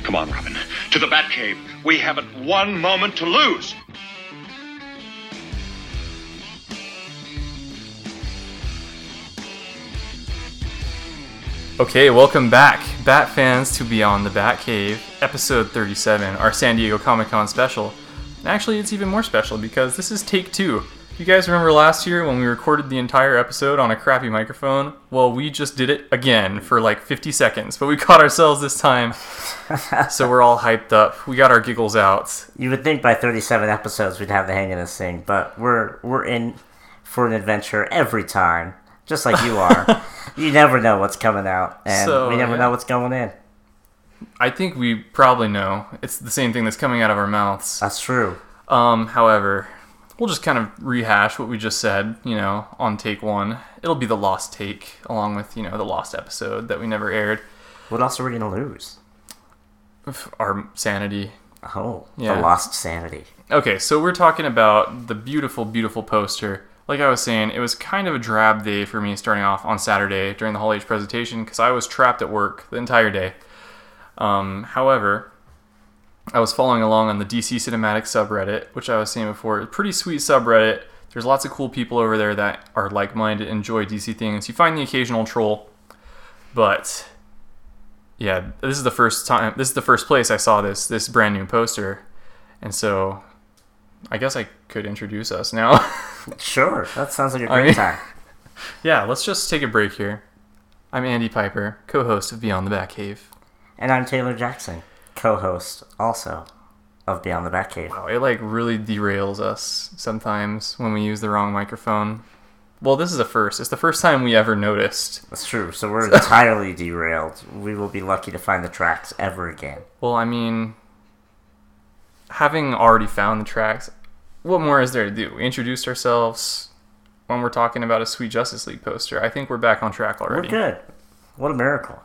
Come on, Robin. To the Batcave. We haven't one moment to lose. Okay, welcome back, Bat fans, to Beyond the Batcave, episode 37, our San Diego Comic-Con special. And actually, it's even more special because this is take 2. You guys remember last year when we recorded the entire episode on a crappy microphone? Well, we just did it again for like 50 seconds, but we caught ourselves this time, so we're all hyped up. We got our giggles out. You would think by 37 episodes we'd have the hang of this thing, but we're in for an adventure every time, just like you are. You never know what's coming out, and we never know what's going in. I think we probably know. It's the same thing that's coming out of our mouths. That's true. However, we'll just kind of rehash what we just said, on take 1. It'll be the lost take, along with, the lost episode that we never aired. What else are we going to lose? Our sanity. Oh, yeah. The lost sanity. Okay, so we're talking about the beautiful, beautiful poster. Like I was saying, it was kind of a drab day for me starting off on Saturday during the Hall H presentation because I was trapped at work the entire day. However, I was following along on the DC Cinematic subreddit, which I was saying before. Pretty sweet subreddit. There's lots of cool people over there that are like-minded, enjoy DC things. You find the occasional troll, but yeah, this is the first place I saw this brand new poster, and so I guess I could introduce us now. Sure, that sounds like a great time. Yeah, let's just take a break here. I'm Andy Piper, co-host of Beyond the Batcave. And I'm Taylor Jackson, co-host also of Beyond the Batcave. Wow, it really derails us sometimes when we use the wrong microphone. Well, this is a first. It's the first time we ever noticed. That's true, so we're entirely derailed. We will be lucky to find the tracks ever again. Well, I mean, having already found the tracks, what more is there to do? We introduced ourselves when we're talking about a Sweet Justice League poster. I think we're back on track already. We're good. What a miracle.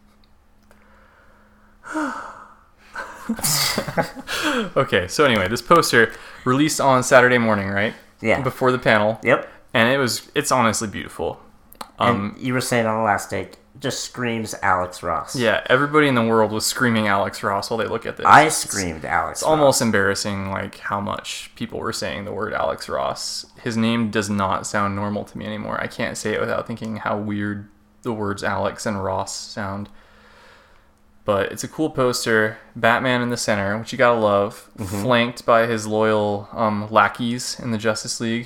Okay, so anyway, this poster released on Saturday morning, right? Yeah. Before the panel. Yep. And it's honestly beautiful. And you were saying on the last take, just screams Alex Ross. Yeah, everybody in the world was screaming Alex Ross while they look at this. I screamed Alex Ross. It's almost embarrassing, how much people were saying the word Alex Ross. His name does not sound normal to me anymore. I can't say it without thinking how weird the words Alex and Ross sound. But it's a cool poster. Batman in the center, which you gotta love, flanked by his loyal lackeys in the Justice League.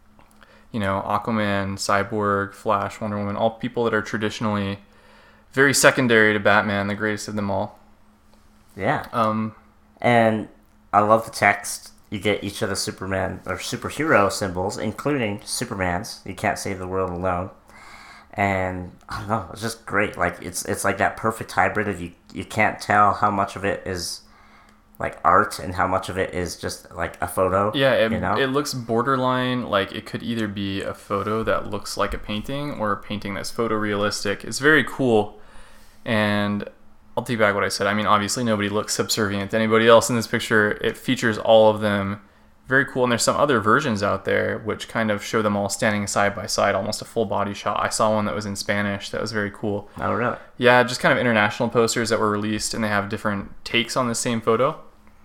Aquaman, Cyborg, Flash, Wonder Woman, all people that are traditionally very secondary to Batman, the greatest of them all. Yeah. And I love the text. You get each of the Superman or superhero symbols, including Superman's. You can't save the world alone. And I don't know, it's just great. It's like that perfect hybrid of you can't tell how much of it is like art and how much of it is just like a photo. Yeah, it looks borderline like it could either be a photo that looks like a painting or a painting that's photorealistic. It's very cool, and I'll take back what I said. I mean, obviously nobody looks subservient to anybody else in this picture. It features all of them. Very cool, and there's some other versions out there which kind of show them all standing side by side, almost a full body shot. I saw one that was in Spanish that was very cool. Oh, really? Yeah, just kind of international posters that were released, and they have different takes on the same photo.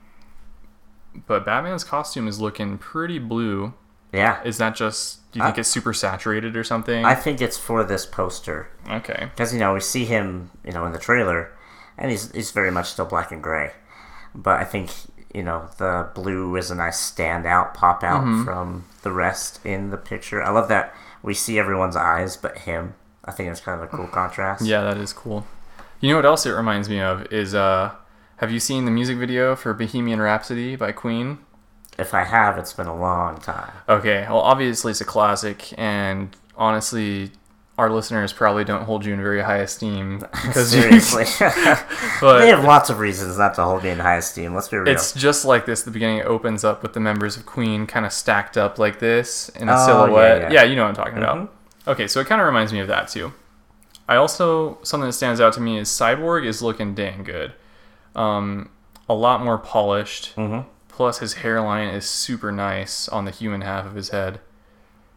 But Batman's costume is looking pretty blue. Yeah. Is that just, do you think it's super saturated or something? I think it's for this poster. Okay. Because, we see him, in the trailer, and he's very much still black and gray. But I think, the blue is a nice standout, pop out from the rest in the picture. I love that we see everyone's eyes but him. I think it's kind of a cool contrast. Yeah, that is cool. You know what else it reminds me of is, have you seen the music video for Bohemian Rhapsody by Queen? If I have, it's been a long time. Okay, well, obviously it's a classic, and honestly, our listeners probably don't hold you in very high esteem. Seriously. But they have lots of reasons not to hold me in high esteem, let's be real. It's just like this. The beginning opens up with the members of Queen kind of stacked up like this in a silhouette. Yeah, you know what I'm talking about. Okay, so it kind of reminds me of that too. Something that stands out to me is Cyborg is looking dang good. A lot more polished. Plus his hairline is super nice on the human half of his head.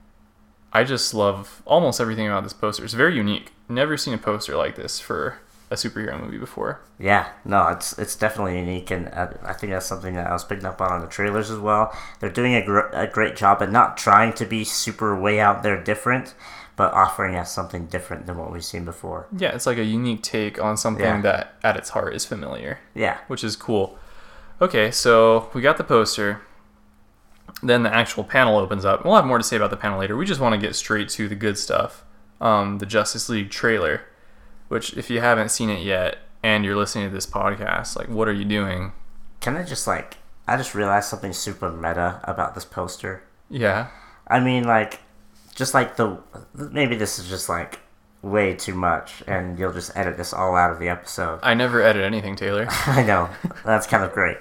I just love almost everything about this poster. It's very unique. Never seen a poster like this for a superhero movie before. Yeah, no, it's definitely unique, and I think that's something that I was picking up on the trailers as well. They're doing a great job at not trying to be super way out there different, but offering us something different than what we've seen before. Yeah, it's like a unique take on something that at its heart is familiar. Yeah. Which is cool. Okay, so we got the poster. Then the actual panel opens up. We'll have more to say about the panel later. We just want to get straight to the good stuff. The Justice League trailer, which if you haven't seen it yet and you're listening to this podcast, like, what are you doing? Can I just I just realized something super meta about this poster. Yeah. I mean, just maybe this is just way too much, and you'll just edit this all out of the episode. I never edit anything, Taylor. I know. That's kind of great.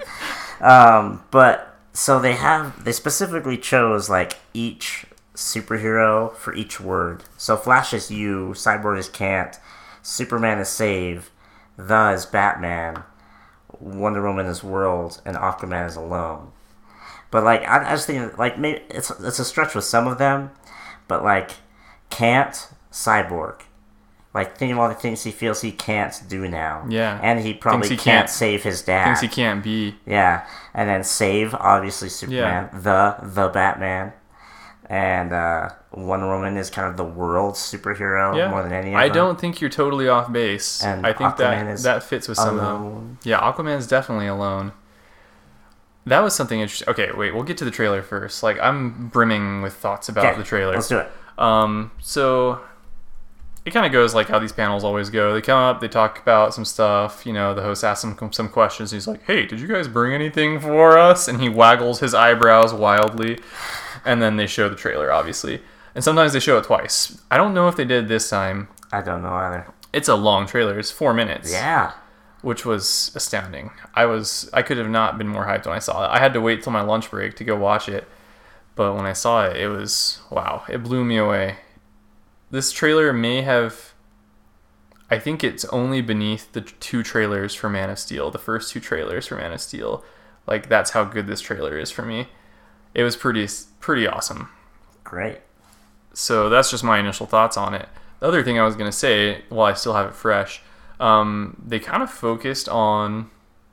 But so they specifically chose each superhero for each word. So Flash is you, Cyborg is can't, Superman is save, the is Batman, Wonder Woman is world, and Aquaman is alone. But I just think maybe it's a stretch with some of them, but can't, Cyborg. Think of all the things he feels he can't do now. Yeah. And he probably can't save his dad. Things he can't be. Yeah. And then save, obviously, Superman. Yeah. The Batman. And Wonder Woman is kind of the world superhero more than any of them. I don't think you're totally off base. And I think Aquaman that fits with some of them. Yeah, Aquaman's definitely alone. That was something interesting. Okay, wait, we'll get to the trailer first. I'm brimming with thoughts about the trailer. Let's do it. So it kind of goes like how these panels always go. They come up, they talk about some stuff. The host asks him some questions. He's like, "Hey, did you guys bring anything for us?" And he waggles his eyebrows wildly. And then they show the trailer, obviously. And sometimes they show it twice. I don't know if they did this time. I don't know either. It's a long trailer. It's 4 minutes. Yeah. Which was astounding. I could have not been more hyped when I saw it. I had to wait till my lunch break to go watch it. But when I saw it, it was, wow. It blew me away. This trailer may have... I think it's only beneath the 2 trailers for Man of Steel. The first 2 trailers for Man of Steel. That's how good this trailer is for me. It was pretty awesome. Great. So that's just my initial thoughts on it. The other thing I was going to say, while I still have it fresh, they kind of focused on...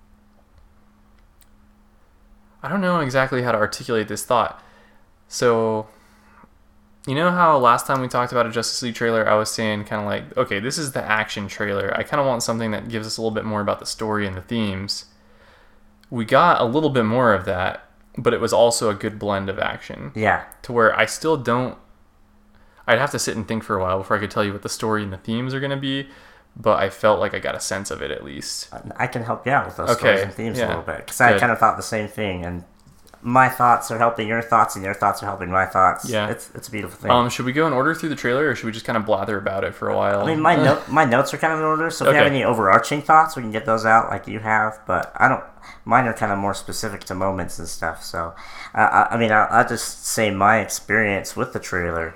I don't know exactly how to articulate this thought. So, you know how last time we talked about a Justice League trailer, I was saying kind of okay, this is the action trailer. I kind of want something that gives us a little bit more about the story and the themes. We got a little bit more of that. But it was also a good blend of action. Yeah. To where I still don't... I'd have to sit and think for a while before I could tell you what the story and the themes are going to be. But I felt like I got a sense of it at least. I can help you out with those stories and themes a little bit. Because I kind of thought the same thing. And my thoughts are helping your thoughts, and your thoughts are helping my thoughts. Yeah. It's a beautiful thing. Should we go in order through the trailer, or should we just kind of blather about it for a while? I mean, my notes are kind of in order, so if you have any overarching thoughts, we can get those out like you have. But mine are kind of more specific to moments and stuff. So, I'll just say my experience with the trailer.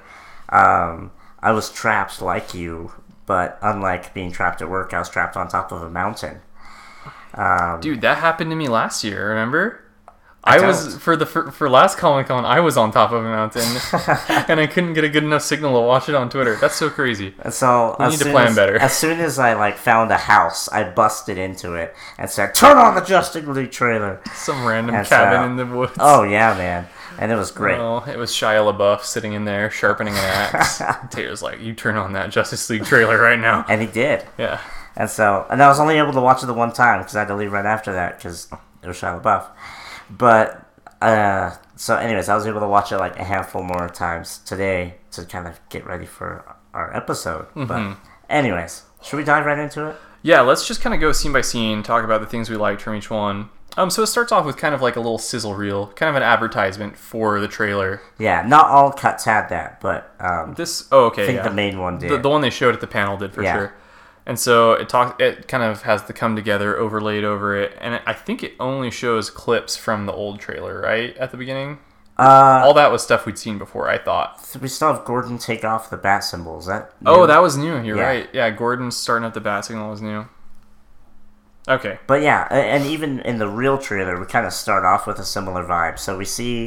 I was trapped like you, but unlike being trapped at work, I was trapped on top of a mountain. Dude, that happened to me last year, remember? I was for last Comic-Con, I was on top of a mountain, and I couldn't get a good enough signal to watch it on Twitter. That's so crazy. And so we need to plan better. As soon as I found a house, I busted into it and said, "Turn on the Justice League trailer." Some random cabin in the woods. Oh yeah, man, and it was great. Well, it was Shia LaBeouf sitting in there sharpening an axe. Taylor's like, "You turn on that Justice League trailer right now," and he did. Yeah. And I was only able to watch it the one time because I had to leave right after that because it was Shia LaBeouf. But, so anyways, I was able to watch it a handful more times today to kind of get ready for our episode. Mm-hmm. But anyways, should we dive right into it? Yeah, let's just kind of go scene by scene, talk about the things we liked from each one. So it starts off with kind of like a little sizzle reel, kind of an advertisement for the trailer. Yeah, not all cuts had that, but I think the main one did. The one they showed at the panel did for sure. And so it kind of has the come together overlaid over it, and I think it only shows clips from the old trailer, right, at the beginning. All that was stuff we'd seen before, I thought. We still have Gordon take off the bat symbol. Is that new? Oh, that was new. You're right. Yeah, Gordon's starting up the bat signal was new. Okay. But yeah, and even in the real trailer, we kind of start off with a similar vibe. So we see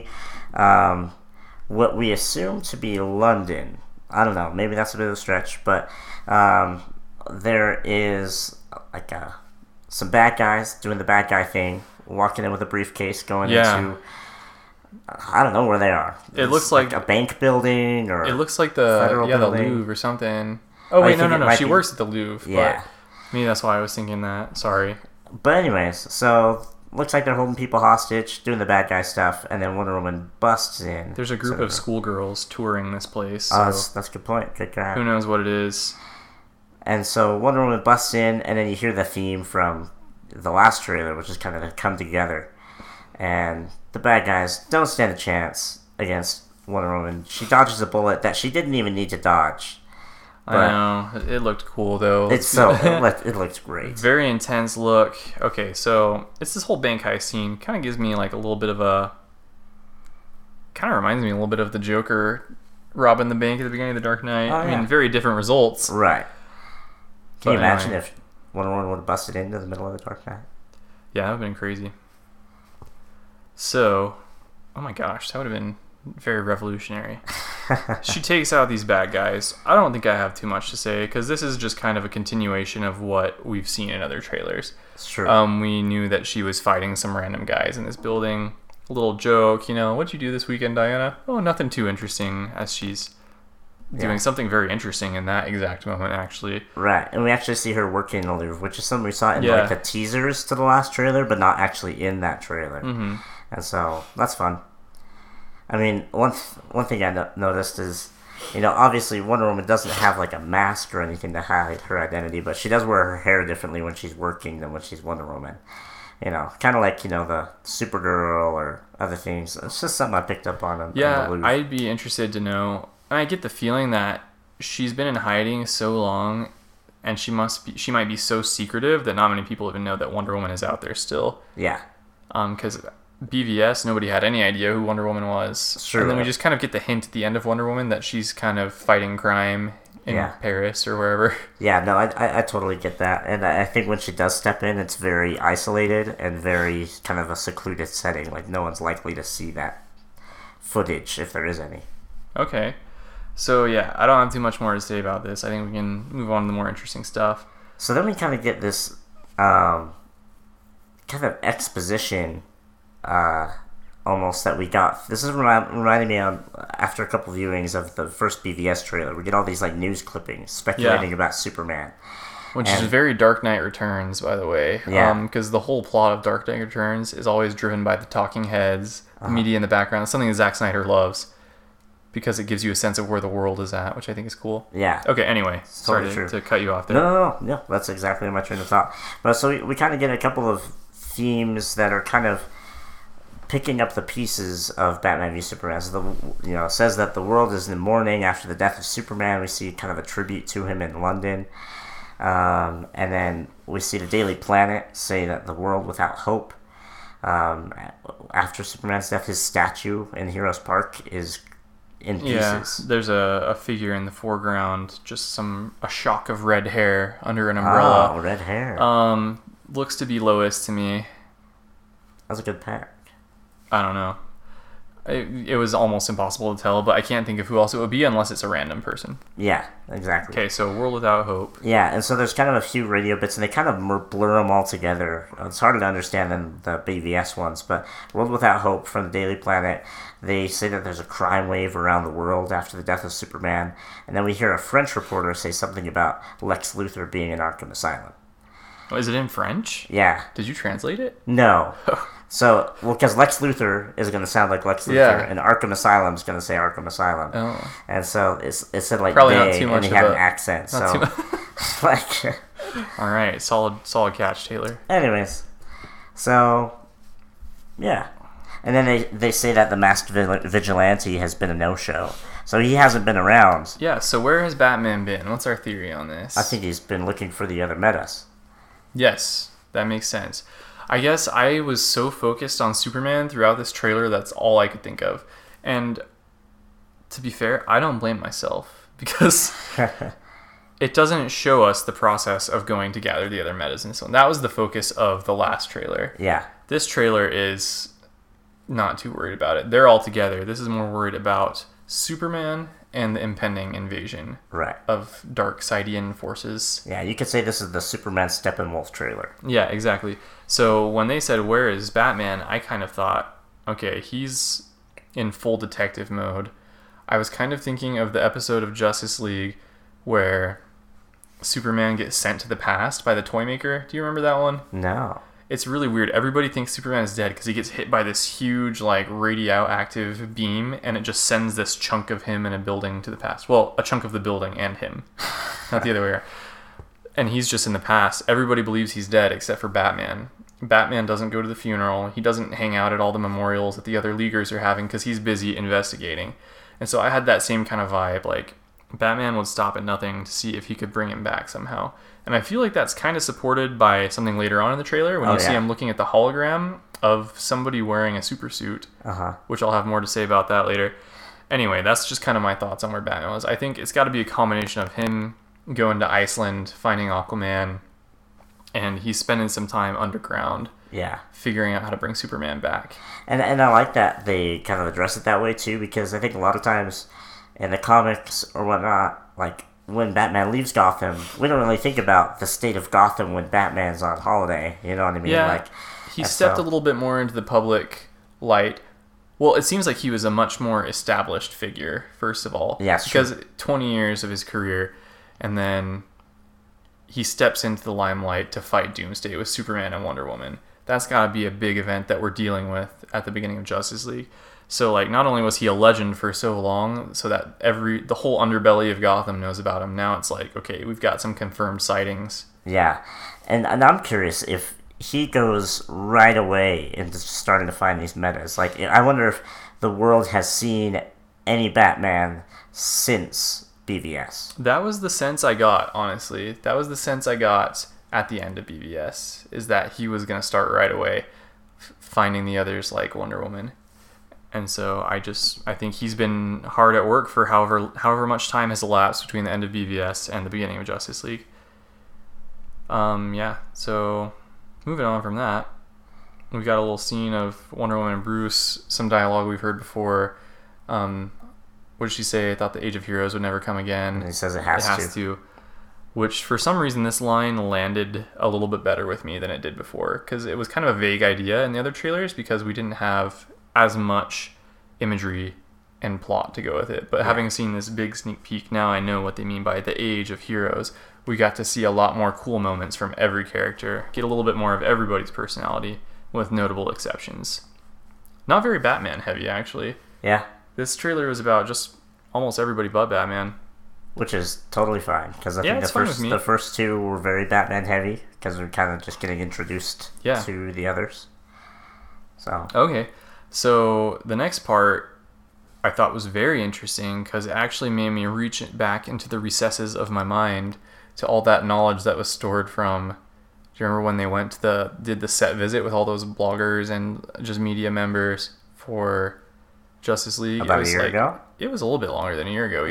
what we assume to be London. I don't know. Maybe that's a bit of a stretch, but there is like some bad guys doing the bad guy thing, walking in with a briefcase, going into I don't know where they are. It looks like a bank building or it looks like the Louvre or something. Oh wait, no. She works at the Louvre. Yeah, but maybe that's why I was thinking that. Sorry. But anyways, so looks like they're holding people hostage, doing the bad guy stuff, and then Wonder Woman busts in. There's a group of schoolgirls touring this place. Oh, so that's a good point. Good guy. Who knows what it is? And so Wonder Woman busts in, and then you hear the theme from the last trailer, which is kind of come together. And the bad guys don't stand a chance against Wonder Woman. She dodges a bullet that she didn't even need to dodge. I know. It looked cool, though. It looked great. Very intense look. Okay, so it's this whole bank heist scene. Kind of gives me like a little bit of a... Kind of reminds me a little bit of the Joker robbing the bank at the beginning of The Dark Knight. Oh, I yeah. mean, very different results. Right. Can you But imagine anyway. if Wonder Woman would have busted into the middle of The Dark Knight? Yeah, that would have been crazy. So, oh my gosh, that would have been very revolutionary. She takes out these bad guys. I don't think I have too much to say because this is just kind of a continuation of what we've seen in other trailers. It's true. We knew that she was fighting some random guys in this building. A little joke, what'd you do this weekend, Diana? Oh, nothing too interesting, as she's doing something very interesting in that exact moment, actually. Right, and we actually see her working in the Louvre, which is something we saw in Yeah. like the teasers to the last trailer, but not actually in that trailer. Mm-hmm. And so that's fun. I mean, one thing I noticed is, obviously Wonder Woman doesn't have like a mask or anything to hide her identity, but she does wear her hair differently when she's working than when she's Wonder Woman. Kind of like, the Supergirl or other things. It's just something I picked up on the Louvre. I'd be interested to know. I get the feeling that she's been in hiding so long, and she might be so secretive that not many people even know that Wonder Woman is out there still. Yeah. Because BVS, nobody had any idea who Wonder Woman was. Sure. And then we just kind of get the hint at the end of Wonder Woman that she's kind of fighting crime in Paris or wherever. Yeah, no, I totally get that. And I think when she does step in, it's very isolated and very kind of a secluded setting. Like, no one's likely to see that footage, if there is any. Okay. So, yeah, I don't have too much more to say about this. I think we can move on to the more interesting stuff. So then we kind of get this kind of exposition almost that we got. This is reminding me of after a couple viewings of the first BVS trailer. We get all these like news clippings speculating about Superman. Which is very Dark Knight Returns, by the way. Yeah. Because the whole plot of Dark Knight Returns is always driven by the talking heads, the media in the background. It's something that Zack Snyder loves because it gives you a sense of where the world is at, which I think is cool. Yeah. Okay, anyway. Totally Sorry true. to cut you off there. No. That's exactly my train of thought. But so we kind of get a couple of themes that are kind of picking up the pieces of Batman v Superman. So it says that the world is in mourning after the death of Superman. We see kind of a tribute to him in London. And then we see the Daily Planet say that the world without hope. After Superman's death, his statue in Heroes Park is in pieces. Yeah, there's a figure in the foreground, just a shock of red hair under an umbrella. Oh, red hair. Looks to be Lois to me. That's a good pair. I don't know. It was almost impossible to tell, but I can't think of who else it would be unless it's a random person. Yeah, exactly. Okay, so World Without Hope. Yeah, and so there's kind of a few radio bits, and they kind of blur them all together. It's harder to understand than the BVS ones, but World Without Hope from the Daily Planet, they say that there's a crime wave around the world after the death of Superman, and then we hear a French reporter say something about Lex Luthor being in Arkham Asylum. Oh, is it in French? Yeah. Did you translate it? No. So, because Lex Luthor is going to sound like Lex Luthor, and Arkham Asylum is going to say Arkham Asylum. Oh. And so it said like Probably they, not too much and he of had a- an accent. not So, too like, All right, solid catch, Taylor. anyways, so yeah, and then they say that the Masked Vigilante has been a no-show, so he hasn't been around. Yeah, so where has Batman been? What's our theory on this? I think he's been looking for the other metas. Yes, that makes sense. I guess I was so focused on Superman throughout this trailer, that's all I could think of. And to be fair, I don't blame myself because it doesn't show us the process of going to gather the other metas and so on. That was the focus of the last trailer. Yeah, This trailer is not too worried about it. They're all together. This is more worried about Superman and the impending invasion Right. of Darksidian forces. Yeah, you could say this is the Superman Steppenwolf trailer. Yeah, exactly. So when they said, "Where is Batman?" I kind of thought, okay, he's in full detective mode. I was kind of thinking of the episode of Justice League where Superman gets sent to the past by the Toymaker. Do you remember that one? No. It's really weird. Everybody thinks Superman is dead because he gets hit by this huge, like, radioactive beam, and it just sends this chunk of him in a building to the past. Well, a chunk of the building and him, not the other way around. And he's just in the past. Everybody believes he's dead except for Batman. Batman doesn't go to the funeral. He doesn't hang out at all the memorials that the other Leaguers are having because he's busy investigating. And so I had that same kind of vibe, like, Batman would stop at nothing to see if he could bring him back somehow. And I feel like that's kind of supported by something later on in the trailer when see him looking at the hologram of somebody wearing a super suit, which I'll have more to say about that later. Anyway, that's just kind of my thoughts on where Batman was. I think it's got to be a combination of him going to Iceland, finding Aquaman, and he's spending some time underground. Yeah. Figuring out how to bring Superman back. And I like that they kind of address it that way too, because I think a lot of times in the comics or whatnot, like when Batman leaves Gotham, we don't really think about the state of Gotham when Batman's on holiday. You know what I mean? Yeah. Like, he stepped a little bit more into the public light. Well, it seems like he was a much more established figure, first of all. Yeah, because 20 years of his career, and then he steps into the limelight to fight Doomsday with Superman and Wonder Woman. That's got to be a big event that we're dealing with at the beginning of Justice League. So, like, not only was he a legend for so long, so that the whole underbelly of Gotham knows about him, now it's like, okay, we've got some confirmed sightings. Yeah, and I'm curious if he goes right away into starting to find these metas. Like, I wonder if the world has seen any Batman since BVS. That was the sense I got, honestly. That was the sense I got at the end of BVS, is that he was going to start right away finding the others like Wonder Woman. And so I think he's been hard at work for however much time has elapsed between the end of BVS and the beginning of Justice League. So moving on from that, we've got a little scene of Wonder Woman and Bruce, some dialogue we've heard before. What did she say? I thought the Age of Heroes would never come again. And he says it has to. Which, for some reason, this line landed a little bit better with me than it did before, because it was kind of a vague idea in the other trailers because we didn't have as much imagery and plot to go with it. But having seen this big sneak peek, now I know what they mean by the Age of Heroes. We got to see a lot more cool moments from every character, get a little bit more of everybody's personality, with notable exceptions. Not very Batman heavy, actually. Yeah. This trailer was about just almost everybody but Batman. Which is totally fine, because I think the first two were very Batman heavy, because we're kind of just getting introduced to the others. So okay. So the next part I thought was very interesting because it actually made me reach back into the recesses of my mind to all that knowledge that was stored from. Do you remember when they did the set visit with all those bloggers and just media members for Justice League? About a year ago? It was a little bit longer than a year ago, even.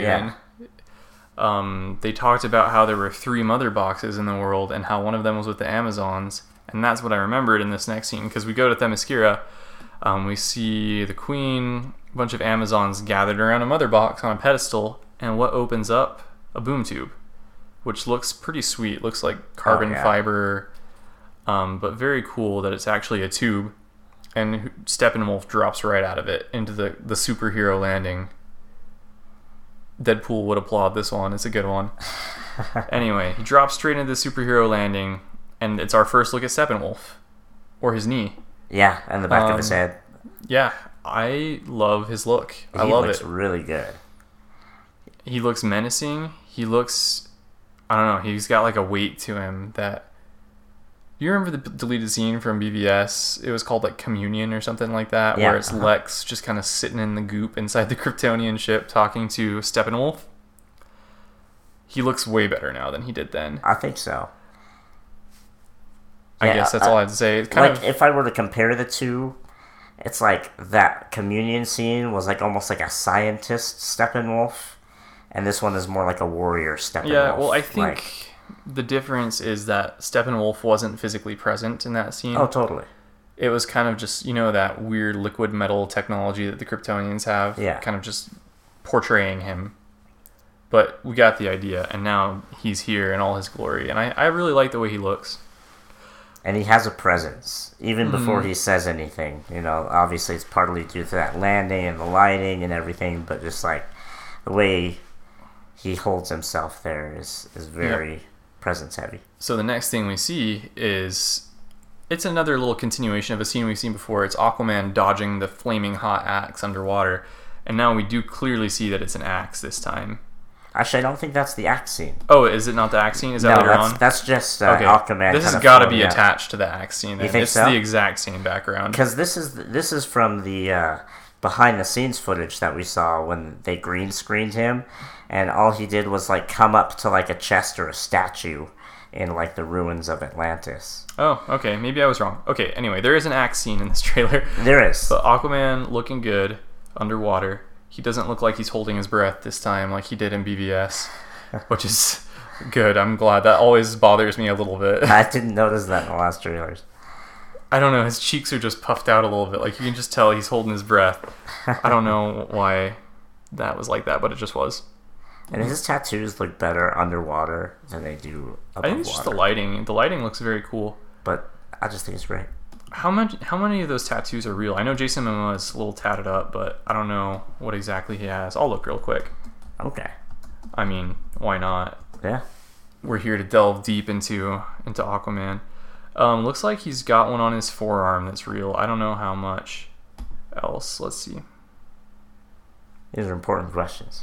Yeah. They talked about how there were 3 mother boxes in the world and how one of them was with the Amazons. And that's what I remembered in this next scene, because we go to Themyscira. We see the Queen, a bunch of Amazons gathered around a mother box on a pedestal, and what opens up? A boom tube, which looks pretty sweet. Looks like carbon fiber, but very cool that it's actually a tube. And Steppenwolf drops right out of it into the superhero landing. Deadpool would applaud this one. It's a good one. Anyway, he drops straight into the superhero landing, and it's our first look at Steppenwolf, or his knee. Yeah, and the back of his head. Yeah, I love his look. I love it. He looks really good. He looks menacing. He looks, I don't know, he's got like a weight to him that... You remember the deleted scene from BVS? It was called like Communion or something like that, where it's Lex just kind of sitting in the goop inside the Kryptonian ship talking to Steppenwolf. He looks way better now than he did then. I think so. I guess that's all I have to say. It's kind of, if I were to compare the two, it's like that Communion scene was like almost like a scientist Steppenwolf, and this one is more like a warrior Steppenwolf. Yeah, well, I think the difference is that Steppenwolf wasn't physically present in that scene. Oh, totally. It was kind of just, that weird liquid metal technology that the Kryptonians have. Yeah. Kind of just portraying him. But we got the idea, and now he's here in all his glory, and I really like the way he looks. And he has a presence, even before he says anything. You know, obviously it's partly due to that landing and the lighting and everything, but just like the way he holds himself there is very presence heavy. So the next thing we see is, it's another little continuation of a scene we've seen before. It's Aquaman dodging the flaming hot axe underwater, and now we do clearly see that it's an axe this time. Actually, I don't think that's the axe scene. Oh, is it not the axe scene? Is that later on? That's just Aquaman. This has got to be attached to the axe scene. Then. You think it's so? The exact same background. Because this is from the behind the scenes footage that we saw when they green screened him, and all he did was like come up to like a chest or a statue in like the ruins of Atlantis. Oh, okay. Maybe I was wrong. Okay. Anyway, there is an axe scene in this trailer. There is. But Aquaman looking good underwater. He doesn't look like he's holding his breath this time like he did in BVS, which is good. I'm glad. That always bothers me a little bit. I didn't notice that in the last trailers. I don't know. His cheeks are just puffed out a little bit. Like, you can just tell he's holding his breath. I don't know why that was like that, but it just was. And his tattoos look better underwater than they do above water. I think it's just the lighting. The lighting looks very cool. But I just think it's great. How many of those tattoos are real? I know Jason Momoa is a little tatted up, but I don't know what exactly he has. I'll look real quick. Okay. I mean, why not? Yeah. We're here to delve deep into Aquaman. Looks like he's got one on his forearm that's real. I don't know how much else. Let's see. These are important questions.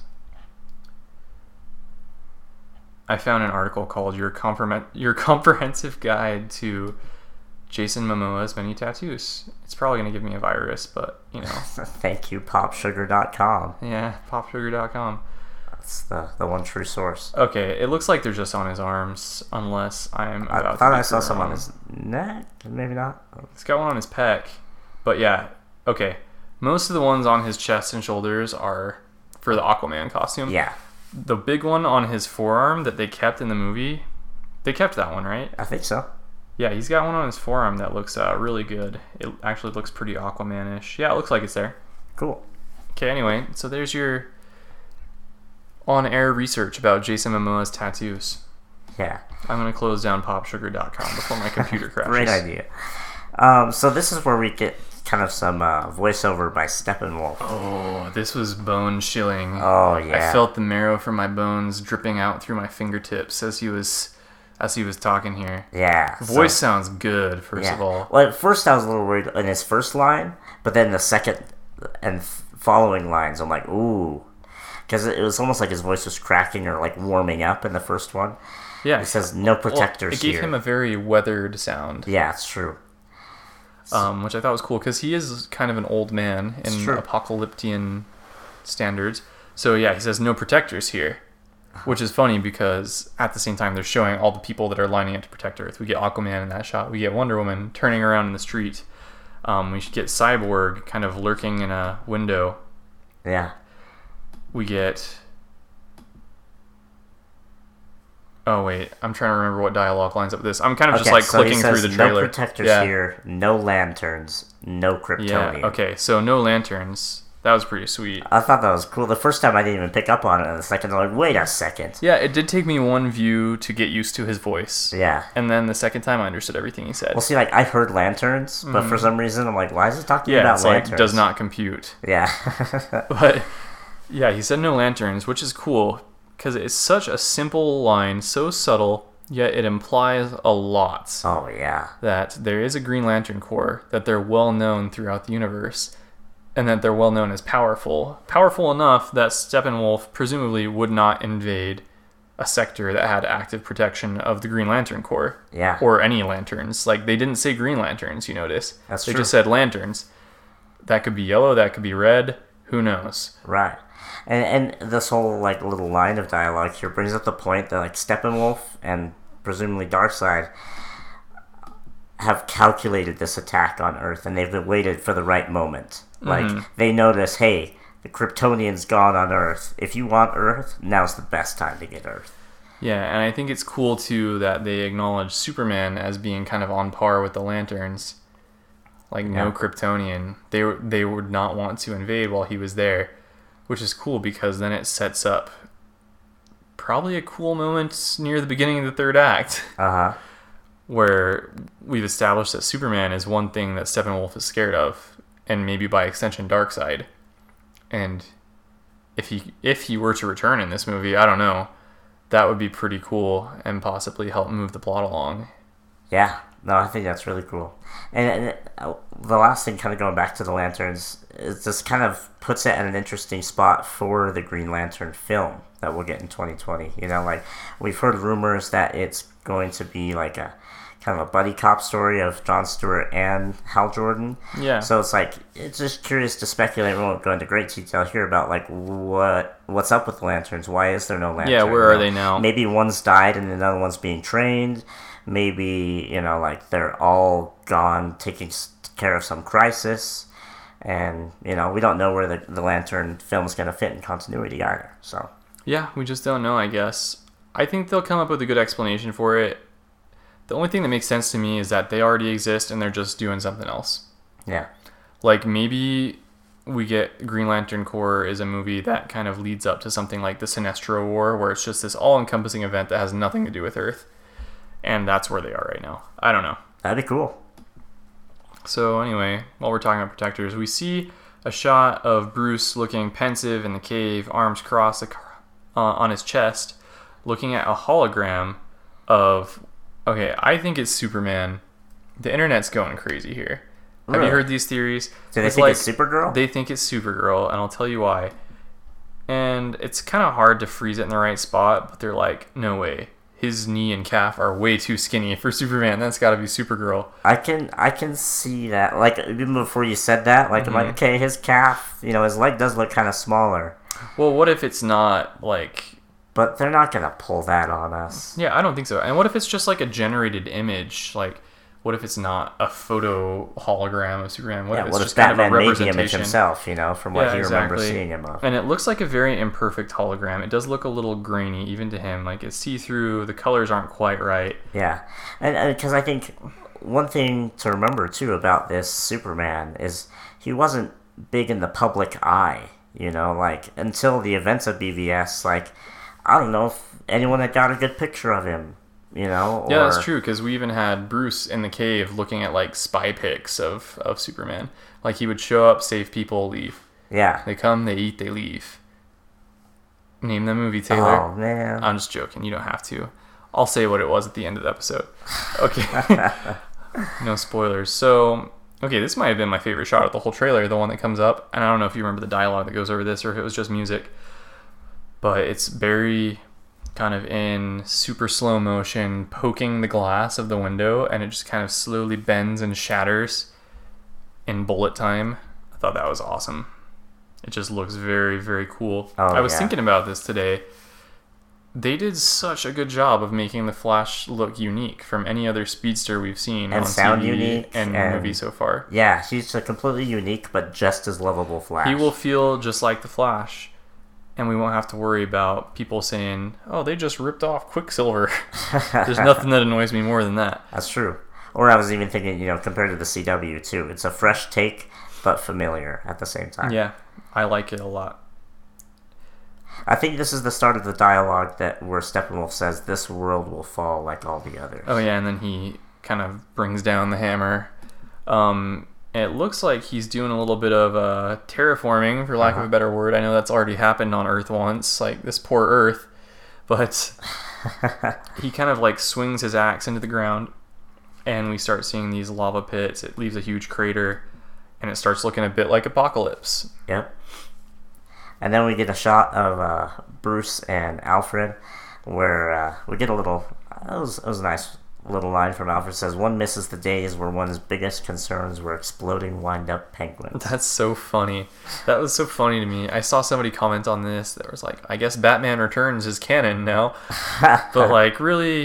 I found an article called Your Comprehensive Guide to Jason Momoa's Many Tattoos. It's probably going to give me a virus, but, you know. Thank you, popsugar.com. Yeah, popsugar.com. That's the one true source. Okay, it looks like they're just on his arms, unless I'm about to I thought be I saw some wrong. on his neck. Maybe not. He's got one on his pec. But yeah, okay. Most of the ones on his chest and shoulders are for the Aquaman costume. Yeah. The big one on his forearm that they kept in the movie, they kept that one, right? I think so. Yeah, he's got one on his forearm that looks really good. It actually looks pretty Aquaman-ish. Yeah, it looks like it's there. Cool. Okay, anyway, so there's your on-air research about Jason Momoa's tattoos. Yeah. I'm going to close down popsugar.com before my computer crashes. Great idea. So this is where we get kind of some voiceover by Steppenwolf. Oh, this was bone-chilling. Oh, yeah. I felt the marrow from my bones dripping out through my fingertips as he was talking here. Yeah. Voice sounds good, first of all. Well, at first I was a little worried in his first line, but then the second and following lines, I'm like, ooh. Because it was almost like his voice was cracking or like warming up in the first one. Yeah. It says, no protectors it gave here. him a very weathered sound. Yeah, it's true. Which I thought was cool, because he is kind of an old man in apocalyptian standards. So yeah, he says, no protectors here. Which is funny because at the same time they're showing all the people that are lining up to protect Earth. We get Aquaman in that shot. We get Wonder Woman turning around in the street. We should get Cyborg kind of lurking in a window. Yeah. We get... Oh, wait. I'm trying to remember what dialogue lines up with this. I'm kind of just like clicking through the trailer. No protectors here, no lanterns, no Kryptonian. Yeah, okay. So no lanterns. That was pretty sweet. I thought that was cool. The first time I didn't even pick up on it, and the second I'm like, wait a second. Yeah, it did take me one view to get used to his voice. Yeah. And then the second time I understood everything he said. Well, see, like, I heard lanterns, but for some reason I'm like, why is he talking about it's lanterns? Like, does not compute. Yeah. But, yeah, he said no lanterns, which is cool, because it's such a simple line, so subtle, yet it implies a lot. Oh, yeah. That there is a Green Lantern Corps, that they're well known throughout the universe, and that they're well known as powerful. Powerful enough that Steppenwolf presumably would not invade a sector that had active protection of the Green Lantern Corps. Yeah. Or any lanterns. Like, they didn't say Green Lanterns, you notice. That's They true. just said lanterns. That could be yellow, that could be red. Who knows? Right. And this whole, like, little line of dialogue here brings up the point that, like, Steppenwolf and presumably Darkseid have calculated this attack on Earth, and they've waited for the right moment. Like, they notice, hey, the Kryptonian's gone on Earth. If you want Earth, now's the best time to get Earth. Yeah, and I think it's cool, too, that they acknowledge Superman as being kind of on par with the Lanterns. Like, no Kryptonian. They would not want to invade while he was there, which is cool because then it sets up probably a cool moment near the beginning of the third act. Uh-huh. Where we've established that Superman is one thing that Steppenwolf is scared of, and maybe by extension Darkseid. And if he were to return in this movie, I don't know, that would be pretty cool and possibly help move the plot along. Yeah, no, I think that's really cool. And the last thing, kind of going back to the Lanterns, is this kind of puts it at an interesting spot for the Green Lantern film that we'll get in 2020. You know, like, we've heard rumors that it's going to be like a kind of a buddy cop story of Jon Stewart and Hal Jordan. Yeah. So it's just curious to speculate. We won't go into great detail here about like what's up with the Lanterns. Why is there no Lantern? Yeah, where are they now? Maybe one's died and another one's being trained. Maybe, like they're all gone taking care of some crisis. And, we don't know where the Lantern film's going to fit in continuity either. So yeah, we just don't know, I guess. I think they'll come up with a good explanation for it. The only thing that makes sense to me is that they already exist and they're just doing something else. Yeah. Like, maybe we get Green Lantern Corps is a movie that kind of leads up to something like the Sinestro War, where it's just this all-encompassing event that has nothing to do with Earth. And that's where they are right now. I don't know. That'd be cool. So anyway, while we're talking about protectors, we see a shot of Bruce looking pensive in the cave, arms crossed on his chest, looking at a hologram of... Okay, I think it's Superman. The internet's going crazy here. Really? Have you heard these theories? Do they think it's Supergirl? They think it's Supergirl, and I'll tell you why. And it's kind of hard to freeze it in the right spot, but they're like, no way. His knee and calf are way too skinny for Superman. That's got to be Supergirl. I can see that. Like, even before you said that, like, I'm like, okay, his calf, his leg does look kind of smaller. Well, what if it's not, like... But they're not going to pull that on us. Yeah, I don't think so. And what if it's just like a generated image? Like, what if it's not a photo hologram of Superman? What if it's just Batman kind of a made the image himself, from what he remembers seeing him of. And it looks like a very imperfect hologram. It does look a little grainy, even to him. Like, it's see-through. The colors aren't quite right. Yeah. And because I think one thing to remember, too, about this Superman is he wasn't big in the public eye, like, until the events of BVS, like... I don't know if anyone had got a good picture of him, Yeah, that's true, because we even had Bruce in the cave looking at, like, spy pics of Superman. Like, he would show up, save people, leave. Yeah. They come, they eat, they leave. Name the movie, Taylor. Oh, man. I'm just joking. You don't have to. I'll say what it was at the end of the episode. Okay. No spoilers. So, okay, this might have been my favorite shot of the whole trailer, the one that comes up. And I don't know if you remember the dialogue that goes over this or if it was just music. But it's Barry kind of in super slow motion poking the glass of the window, and it just kind of slowly bends and shatters in bullet time. I thought that was awesome. It just looks very, very cool. I was thinking about this today. They did such a good job of making the Flash look unique from any other speedster we've seen and on sound TV unique and movie so far. Yeah, he's a completely unique but just as lovable Flash. He will feel just like the Flash. And we won't have to worry about people saying, oh, they just ripped off Quicksilver. There's nothing that annoys me more than that. That's true. Or I was even thinking, compared to the CW, too. It's a fresh take, but familiar at the same time. Yeah, I like it a lot. I think this is the start of the dialogue where Steppenwolf says, this world will fall like all the others. Oh, yeah, and then he kind of brings down the hammer. It looks like he's doing a little bit of terraforming, for lack of a better word. I know that's already happened on Earth once, like this poor Earth. But he kind of like swings his axe into the ground, and we start seeing these lava pits. It leaves a huge crater, and it starts looking a bit like Apocalypse. Yep. And then we get a shot of Bruce and Alfred, where we get a little... It was a nice little line from Alfred. Says, one misses the days where one's biggest concerns were exploding wind-up penguins. That's so funny. That was so funny to me. I saw somebody comment on this that was like, I guess Batman Returns is canon now. But like, really,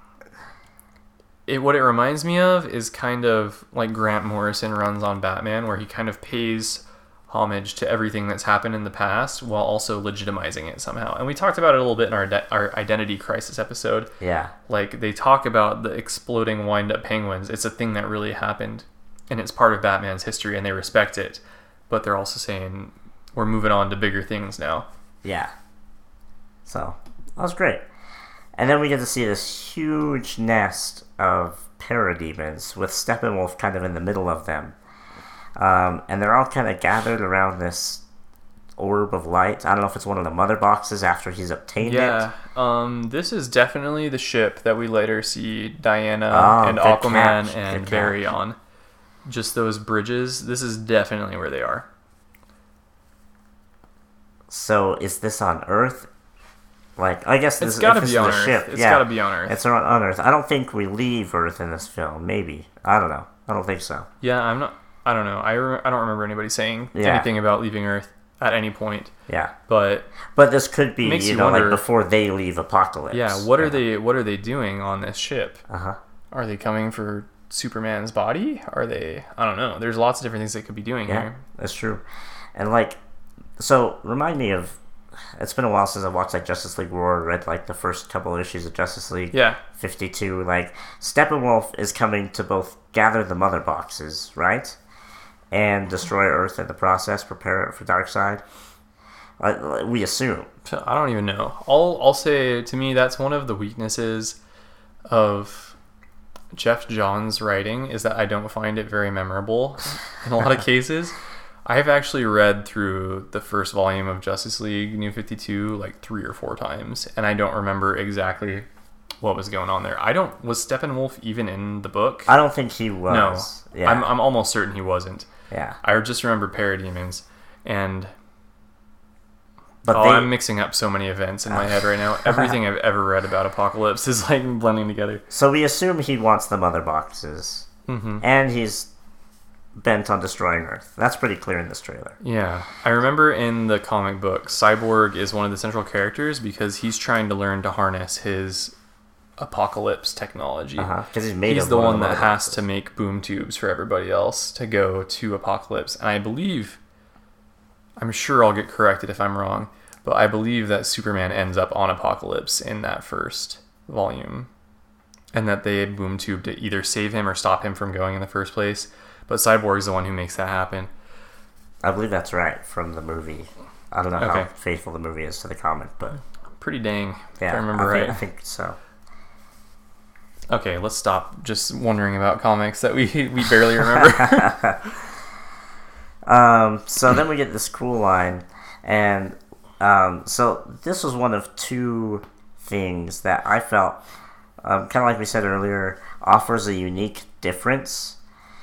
what it reminds me of is kind of like Grant Morrison runs on Batman, where he kind of pays homage to everything that's happened in the past while also legitimizing it somehow. And we talked about it a little bit in our Identity Crisis episode. Yeah. Like, they talk about the exploding wind-up penguins. It's a thing that really happened, and it's part of Batman's history, and they respect it. But they're also saying, we're moving on to bigger things now. Yeah. So, That was great. And then we get to see this huge nest of parademons with Steppenwolf kind of in the middle of them. And they're all kind of gathered around this orb of light. I don't know if it's one of the mother boxes after he's obtained it. This is definitely the ship that we later see Diana and Aquaman and Barry on. Just those bridges. This is definitely where they are. So is this on Earth? Like, I guess this, it's gotta be on Earth. Ship. It's gotta be on Earth. It's on Earth. I don't think we leave Earth in this film. Maybe. I don't know. I don't think so. Yeah, I don't know. I don't remember anybody saying anything about leaving Earth at any point. Yeah. But this could be, wonder, like before they leave Apocalypse. Yeah, what are they doing on this ship? Uh-huh. Are they coming for Superman's body? Are they... I don't know. There's lots of different things they could be doing here. That's true. And like, so remind me of... It's been a while since I watched like Justice League War, read like the first couple issues of Justice League 52. Like, Steppenwolf is coming to both gather the mother boxes, right? And destroy Earth in the process, prepare it for Darkseid. We assume. I don't even know. I'll say, to me, that's one of the weaknesses of Jeff Johns' writing, is that I don't find it very memorable in a lot of cases. I've actually read through the first volume of Justice League New 52 like 3 or 4 times, and I don't remember exactly what was going on there. Was Steppenwolf even in the book? I don't think he was. No. Yeah. I'm almost certain he wasn't. Yeah. I just remember parademons, and I'm mixing up so many events in my head right now. Everything I've ever read about Apocalypse is like blending together. So we assume he wants the mother boxes, and he's bent on destroying Earth. That's pretty clear in this trailer. Yeah. I remember in the comic book, Cyborg is one of the central characters because he's trying to learn to harness his Apocalypse technology. Because he's the one that has to make boom tubes for everybody else to go to Apocalypse. And I believe, I'm sure I'll get corrected if I'm wrong, but I believe that Superman ends up on Apocalypse in that first volume. And that they boom tube to either save him or stop him from going in the first place. But Cyborg's the one who makes that happen. I believe that's right from the movie. I don't know how faithful the movie is to the comic, but... Pretty dang, if I remember right. I think so. Okay, let's stop just wondering about comics that we barely remember. So then we get this cool line, and so this was one of 2 things that I felt, kind of like we said earlier, offers a unique difference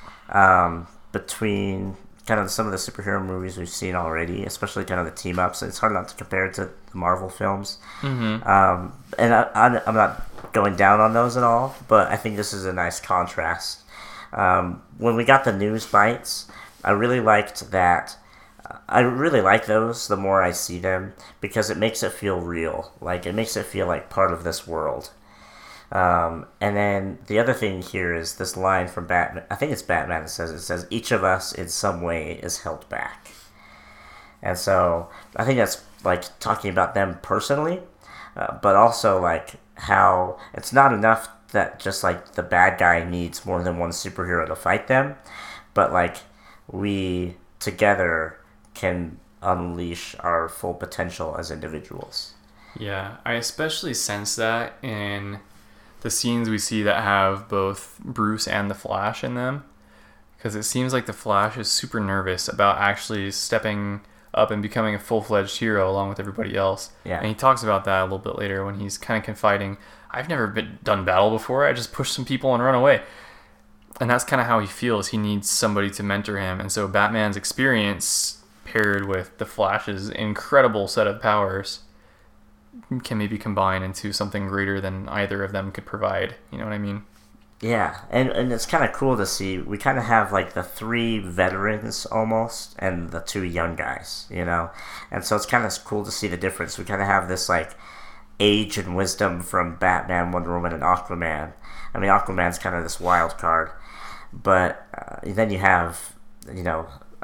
between kind of some of the superhero movies we've seen already, especially kind of the team-ups. It's hard not to compare it to the Marvel films. And I'm not going down on those at all, but I think this is a nice contrast. When we got the news bites, I really liked that. I really like those the more I see them, because it makes it feel real. Like, it makes it feel like part of this world. And then the other thing here is this line from Batman. I think it's Batman that says, each of us in some way is held back. And so I think that's like talking about them personally, but also like how it's not enough that just like the bad guy needs more than one superhero to fight them, but like we together can unleash our full potential as individuals. Yeah, I especially sense that in the scenes we see that have both Bruce and the Flash in them, because it seems like the Flash is super nervous about actually stepping up and becoming a full-fledged hero along with everybody else. Yeah. And he talks about that a little bit later when he's kind of confiding, I've never done battle before, I just push some people and run away. And that's kind of how he feels. He needs somebody to mentor him. And so Batman's experience paired with the Flash's incredible set of powers can maybe combine into something greater than either of them could provide. You know what I mean? Yeah, and it's kind of cool to see. We kind of have like the 3 veterans almost and the 2 young guys, you know? And so it's kind of cool to see the difference. We kind of have this like age and wisdom from Batman, Wonder Woman, and Aquaman. I mean, Aquaman's kind of this wild card. But then you have, you have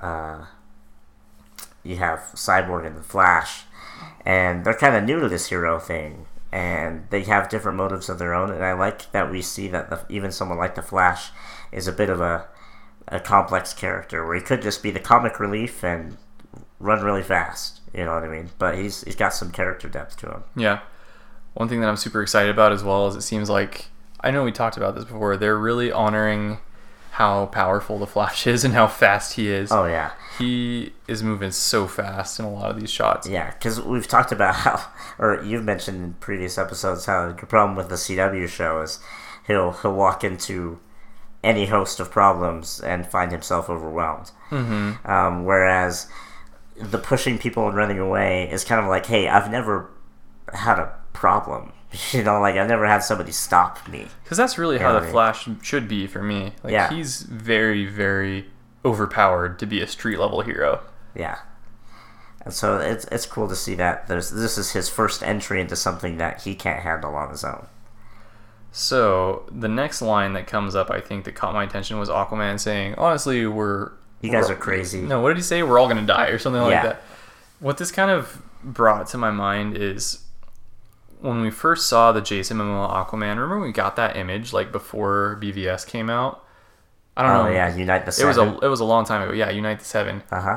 Cyborg and the Flash. And they're kind of new to this hero thing, and they have different motives of their own. And I like that we see that even someone like the Flash is a bit of a complex character, where he could just be the comic relief and run really fast. You know what I mean? But he's got some character depth to him. Yeah. One thing that I'm super excited about as well is it seems like, I know we talked about this before, they're really honoring how powerful the Flash is and how fast he is. Oh, yeah. He is moving so fast in a lot of these shots. Yeah, because we've talked about how, or you've mentioned in previous episodes how the problem with the CW show is he'll walk into any host of problems and find himself overwhelmed. Mm-hmm. Whereas the pushing people and running away is kind of like, hey, I've never had a problem. You know, like, I've never had somebody stop me. Because that's really how the Flash should be for me. Like, yeah. He's very, very overpowered to be a street-level hero. Yeah. And so it's cool to see that this is his first entry into something that he can't handle on his own. So, the next line that comes up, I think, that caught my attention was Aquaman saying, honestly, you guys are crazy. No, what did he say? We're all going to die, or something like Yeah. that. What this kind of brought to my mind is when we first saw the Jason Momoa Aquaman, remember when we got that image, like, before BVS came out? I don't know. Oh, yeah, Unite the Seven. It was a long time ago. Yeah, Unite the Seven. Uh-huh.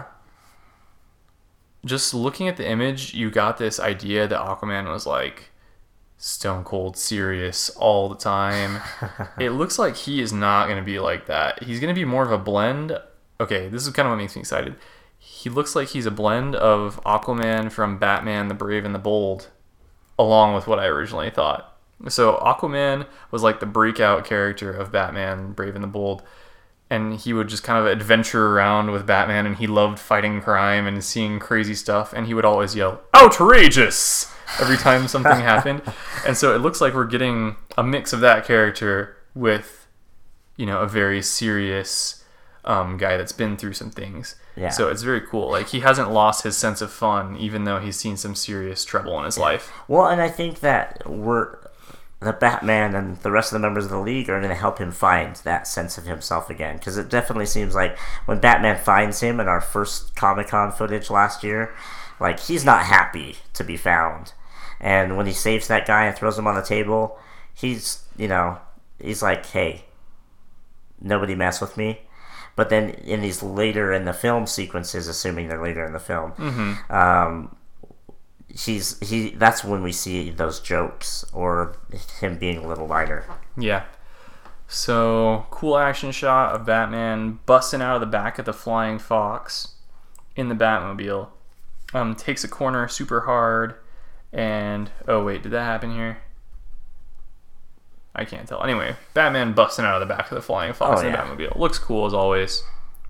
Just looking at the image, you got this idea that Aquaman was, like, stone cold serious all the time. It looks like he is not going to be like that. He's going to be more of a blend. Okay, this is kind of what makes me excited. He looks like he's a blend of Aquaman from Batman the Brave and the Bold, along with what I originally thought. So Aquaman was like the breakout character of Batman Brave and the Bold, and he would just kind of adventure around with Batman, and he loved fighting crime and seeing crazy stuff, and he would always yell, "Outrageous!" every time something happened. And so it looks like we're getting a mix of that character with, a very serious guy that's been through some things. Yeah. So it's very cool. Like, he hasn't lost his sense of fun, even though he's seen some serious trouble in his life. Well, and I think that the Batman and the rest of the members of the League are going to help him find that sense of himself again. Because it definitely seems like when Batman finds him in our first Comic-Con footage last year, like, he's not happy to be found. And when he saves that guy and throws him on the table, he's like, hey, nobody mess with me. But then in these later in the film sequences, assuming they're later in the film, that's when we see those jokes or him being a little lighter. Yeah. So, cool action shot of Batman busting out of the back of the Flying Fox in the Batmobile. Takes a corner super hard, and oh wait, did that happen here? I can't tell. Anyway, Batman busting out of the back of the Flying Fox in the Batmobile. Looks cool as always.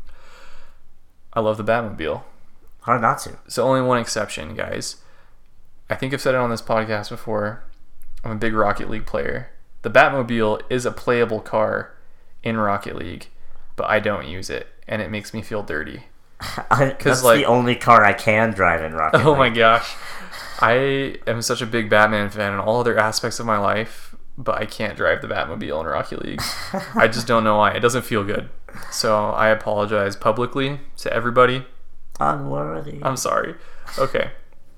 I love the Batmobile. Hard not to. So only one exception, guys. I think I've said it on this podcast before. I'm a big Rocket League player. The Batmobile is a playable car in Rocket League, but I don't use it, and it makes me feel dirty. That's the only car I can drive in Rocket League. Oh my gosh. I am such a big Batman fan in all other aspects of my life, but I can't drive the Batmobile in Rocket League. I just don't know why. It doesn't feel good. So I apologize publicly to everybody. Unworthy. I'm sorry. Okay.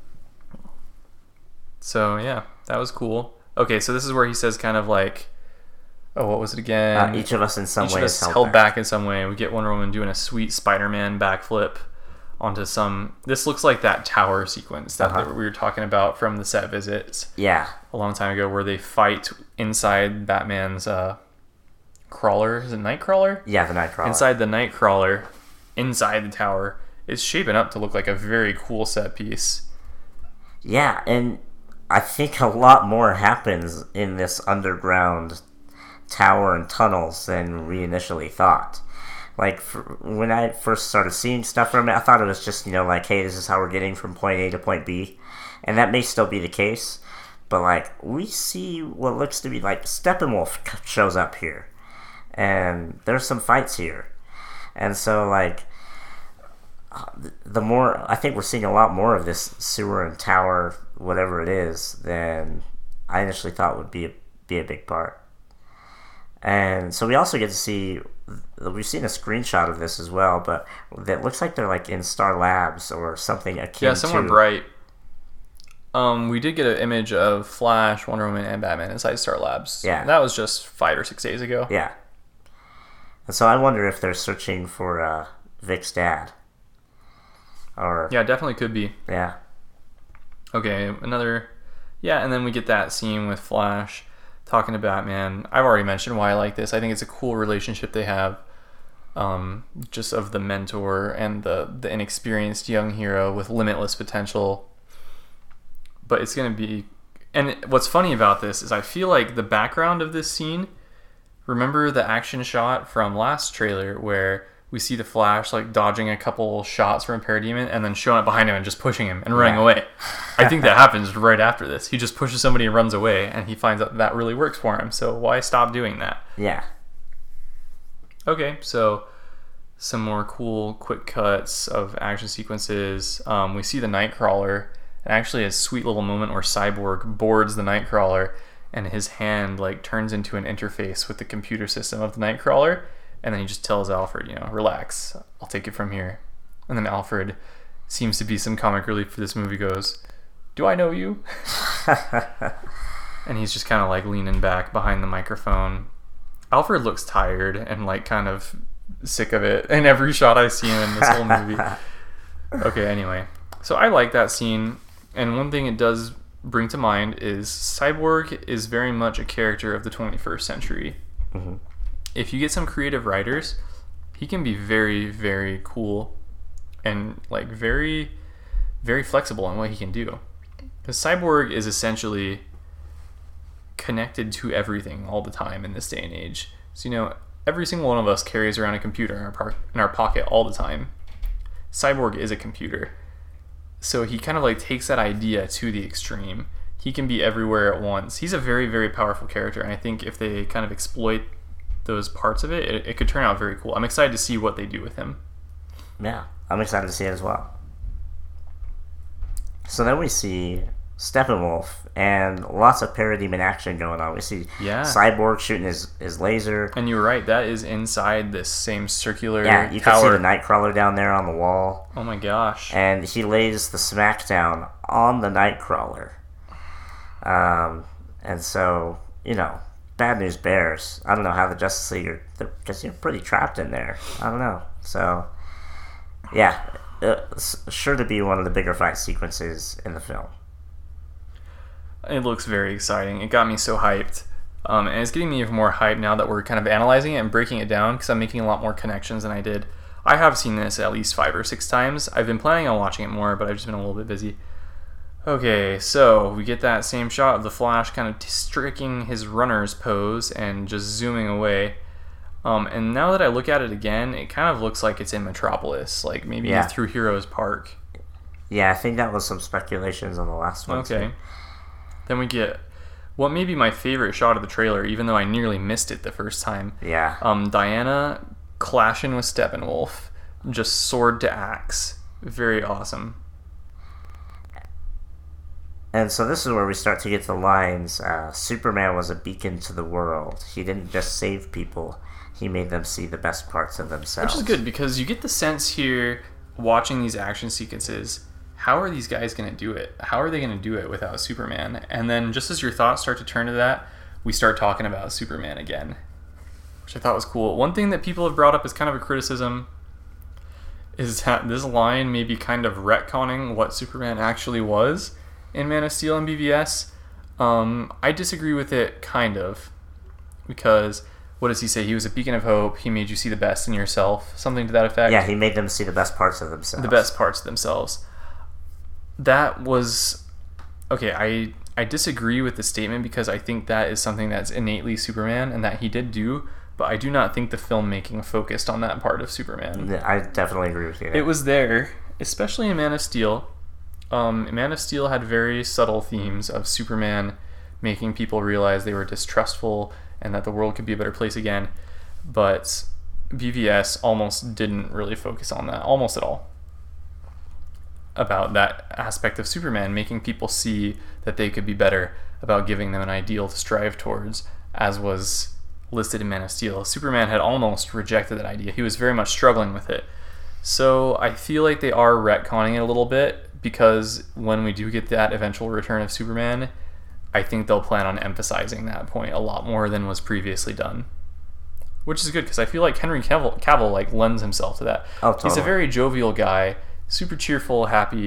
So yeah, that was cool. Okay, so this is where he says kind of like, oh, what was it again? Each of us in some way is held back in some way. We get Wonder Woman doing a sweet Spider-Man backflip onto some... This looks like that tower sequence that we were talking about from the set visits. Yeah. A long time ago, where they fight inside Batman's crawler. Is it Nightcrawler? Yeah, the Nightcrawler. Inside the Nightcrawler, inside the tower. It's shaping up to look like a very cool set piece. Yeah, and I think a lot more happens in this underground tower and tunnels than we initially thought. Like, when I first started seeing stuff from it, I thought it was just, like, hey, this is how we're getting from point A to point B. And that may still be the case. But, like, we see what looks to be, like, Steppenwolf shows up here. And there's some fights here. And so, like, I think we're seeing a lot more of this sewer and tower, whatever it is, than I initially thought would be a big part. And so we also get to see, we've seen a screenshot of this as well, but that looks like they're like in Star Labs or something akin to... Yeah, somewhere bright. We did get an image of Flash, Wonder Woman, and Batman inside Star Labs. Yeah. That was just 5 or 6 days ago. Yeah. And so I wonder if they're searching for Vic's dad. Or... Yeah, definitely could be. Yeah. Okay, another Yeah, and then we get that scene with Flash talking to Batman. I've already mentioned why I like this. I think it's a cool relationship they have, just of the mentor and the inexperienced young hero with limitless potential. But it's going to be... And what's funny about this is I feel like the background of this scene... Remember the action shot from last trailer where we see the Flash like dodging a couple shots from Parademon and then showing up behind him and just pushing him and running away? I think that happens right after this. He just pushes somebody and runs away, and he finds out that really works for him. So why stop doing that? Yeah. Okay, so some more cool quick cuts of action sequences. We see the Nightcrawler, and actually a sweet little moment where Cyborg boards the Nightcrawler, and his hand like turns into an interface with the computer system of the Nightcrawler, and then he just tells Alfred, relax, I'll take it from here. And then Alfred seems to be some comic relief for this movie, goes, do I know you? And he's just kind of like leaning back behind the microphone. Alfred looks tired and like kind of sick of it in every shot I see him in this whole movie. Okay, anyway, so I like that scene, and one thing it does bring to mind is Cyborg is very much a character of the 21st century. Mm-hmm. If you get some creative writers, he can be very, very cool and like very, very flexible in what he can do. Because Cyborg is essentially connected to everything all the time in this day and age. So, every single one of us carries around a computer in our pocket all the time. Cyborg is a computer. So he kind of like takes that idea to the extreme. He can be everywhere at once. He's a very, very powerful character, and I think if they kind of exploit those parts of it, it could turn out very cool. I'm excited to see what they do with him. Yeah, I'm excited to see it as well. So then we see Steppenwolf and lots of Parademon action going on. We see Cyborg shooting his laser. And you're right, that is inside this same circular Yeah, you tower. can see the Nightcrawler down there on the wall. Oh my gosh. And he lays the smackdown on the Nightcrawler. And so, bad news bears. I don't know how the Justice League are, because you're pretty trapped in there. I don't know. So, yeah, it's sure to be one of the bigger fight sequences in the film. It looks very exciting. It got me so hyped. And it's getting me even more hyped now that we're kind of analyzing it and breaking it down, because I'm making a lot more connections than I did. I have seen this at least 5 or 6 times. I've been planning on watching it more, but I've just been a little bit busy. Okay, so we get that same shot of the Flash kind of striking his runner's pose and just zooming away. And now that I look at it again, it kind of looks like it's in Metropolis, like maybe through Heroes Park. Yeah, I think that was some speculations on the last one. Okay. Too. Then we get what may be my favorite shot of the trailer, even though I nearly missed it the first time. Yeah. Diana clashing with Steppenwolf, just sword to axe. Very awesome. And so this is where we start to get the lines, Superman was a beacon to the world. He didn't just save people, he made them see the best parts of themselves. Which is good, because you get the sense here, watching these action sequences, how are these guys going to do it? How are they going to do it without Superman? And then just as your thoughts start to turn to that, we start talking about Superman again, which I thought was cool. One thing that people have brought up as kind of a criticism is that this line may be kind of retconning what Superman actually was in Man of Steel and BVS. I disagree with it, kind of, because what does he say? He was a beacon of hope. He made you see the best in yourself. Something to that effect. Yeah, he made them see the best parts of themselves. The best parts of themselves. That was... Okay, I disagree with the statement, because I think that is something that's innately Superman and that he did do, but I do not think the filmmaking focused on that part of Superman. I definitely agree with you. It was there, especially in Man of Steel. Man of Steel had very subtle themes of Superman making people realize they were distrustful and that the world could be a better place again, but BVS almost didn't really focus on that, almost at all, about that aspect of Superman, making people see that they could be better, about giving them an ideal to strive towards, as was listed in Man of Steel. Superman had almost rejected that idea. He was very much struggling with it. So I feel like they are retconning it a little bit, because when we do get that eventual return of Superman, I think they'll plan on emphasizing that point a lot more than was previously done. Which is good, because I feel like Henry Cavill like lends himself to that. Oh, totally. He's a very jovial guy, super cheerful, happy.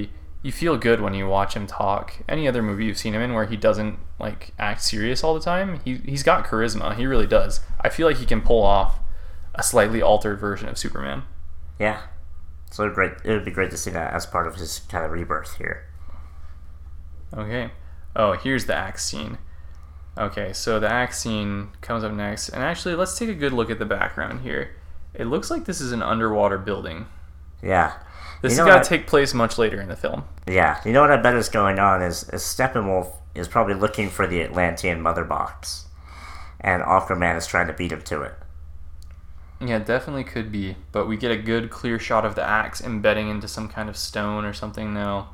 you feel good when you watch him talk. Any other movie you've seen him in where he doesn't like act serious all the time, he's got charisma. He really does. I feel like he can pull off a slightly altered version of Superman. Yeah. So it would be great to see that as part of his kind of rebirth here. Okay. Oh, here's the axe scene. Okay, so the axe scene comes up next. And actually, let's take a good look at the background here. It looks like this is an underwater building. Yeah. This has got to take place much later in the film. Yeah. You know what I bet is going on is Steppenwolf is probably looking for the Atlantean mother box. And Aquaman is trying to beat him to it. Yeah, definitely could be. But we get a good clear shot of the axe embedding into some kind of stone or something now.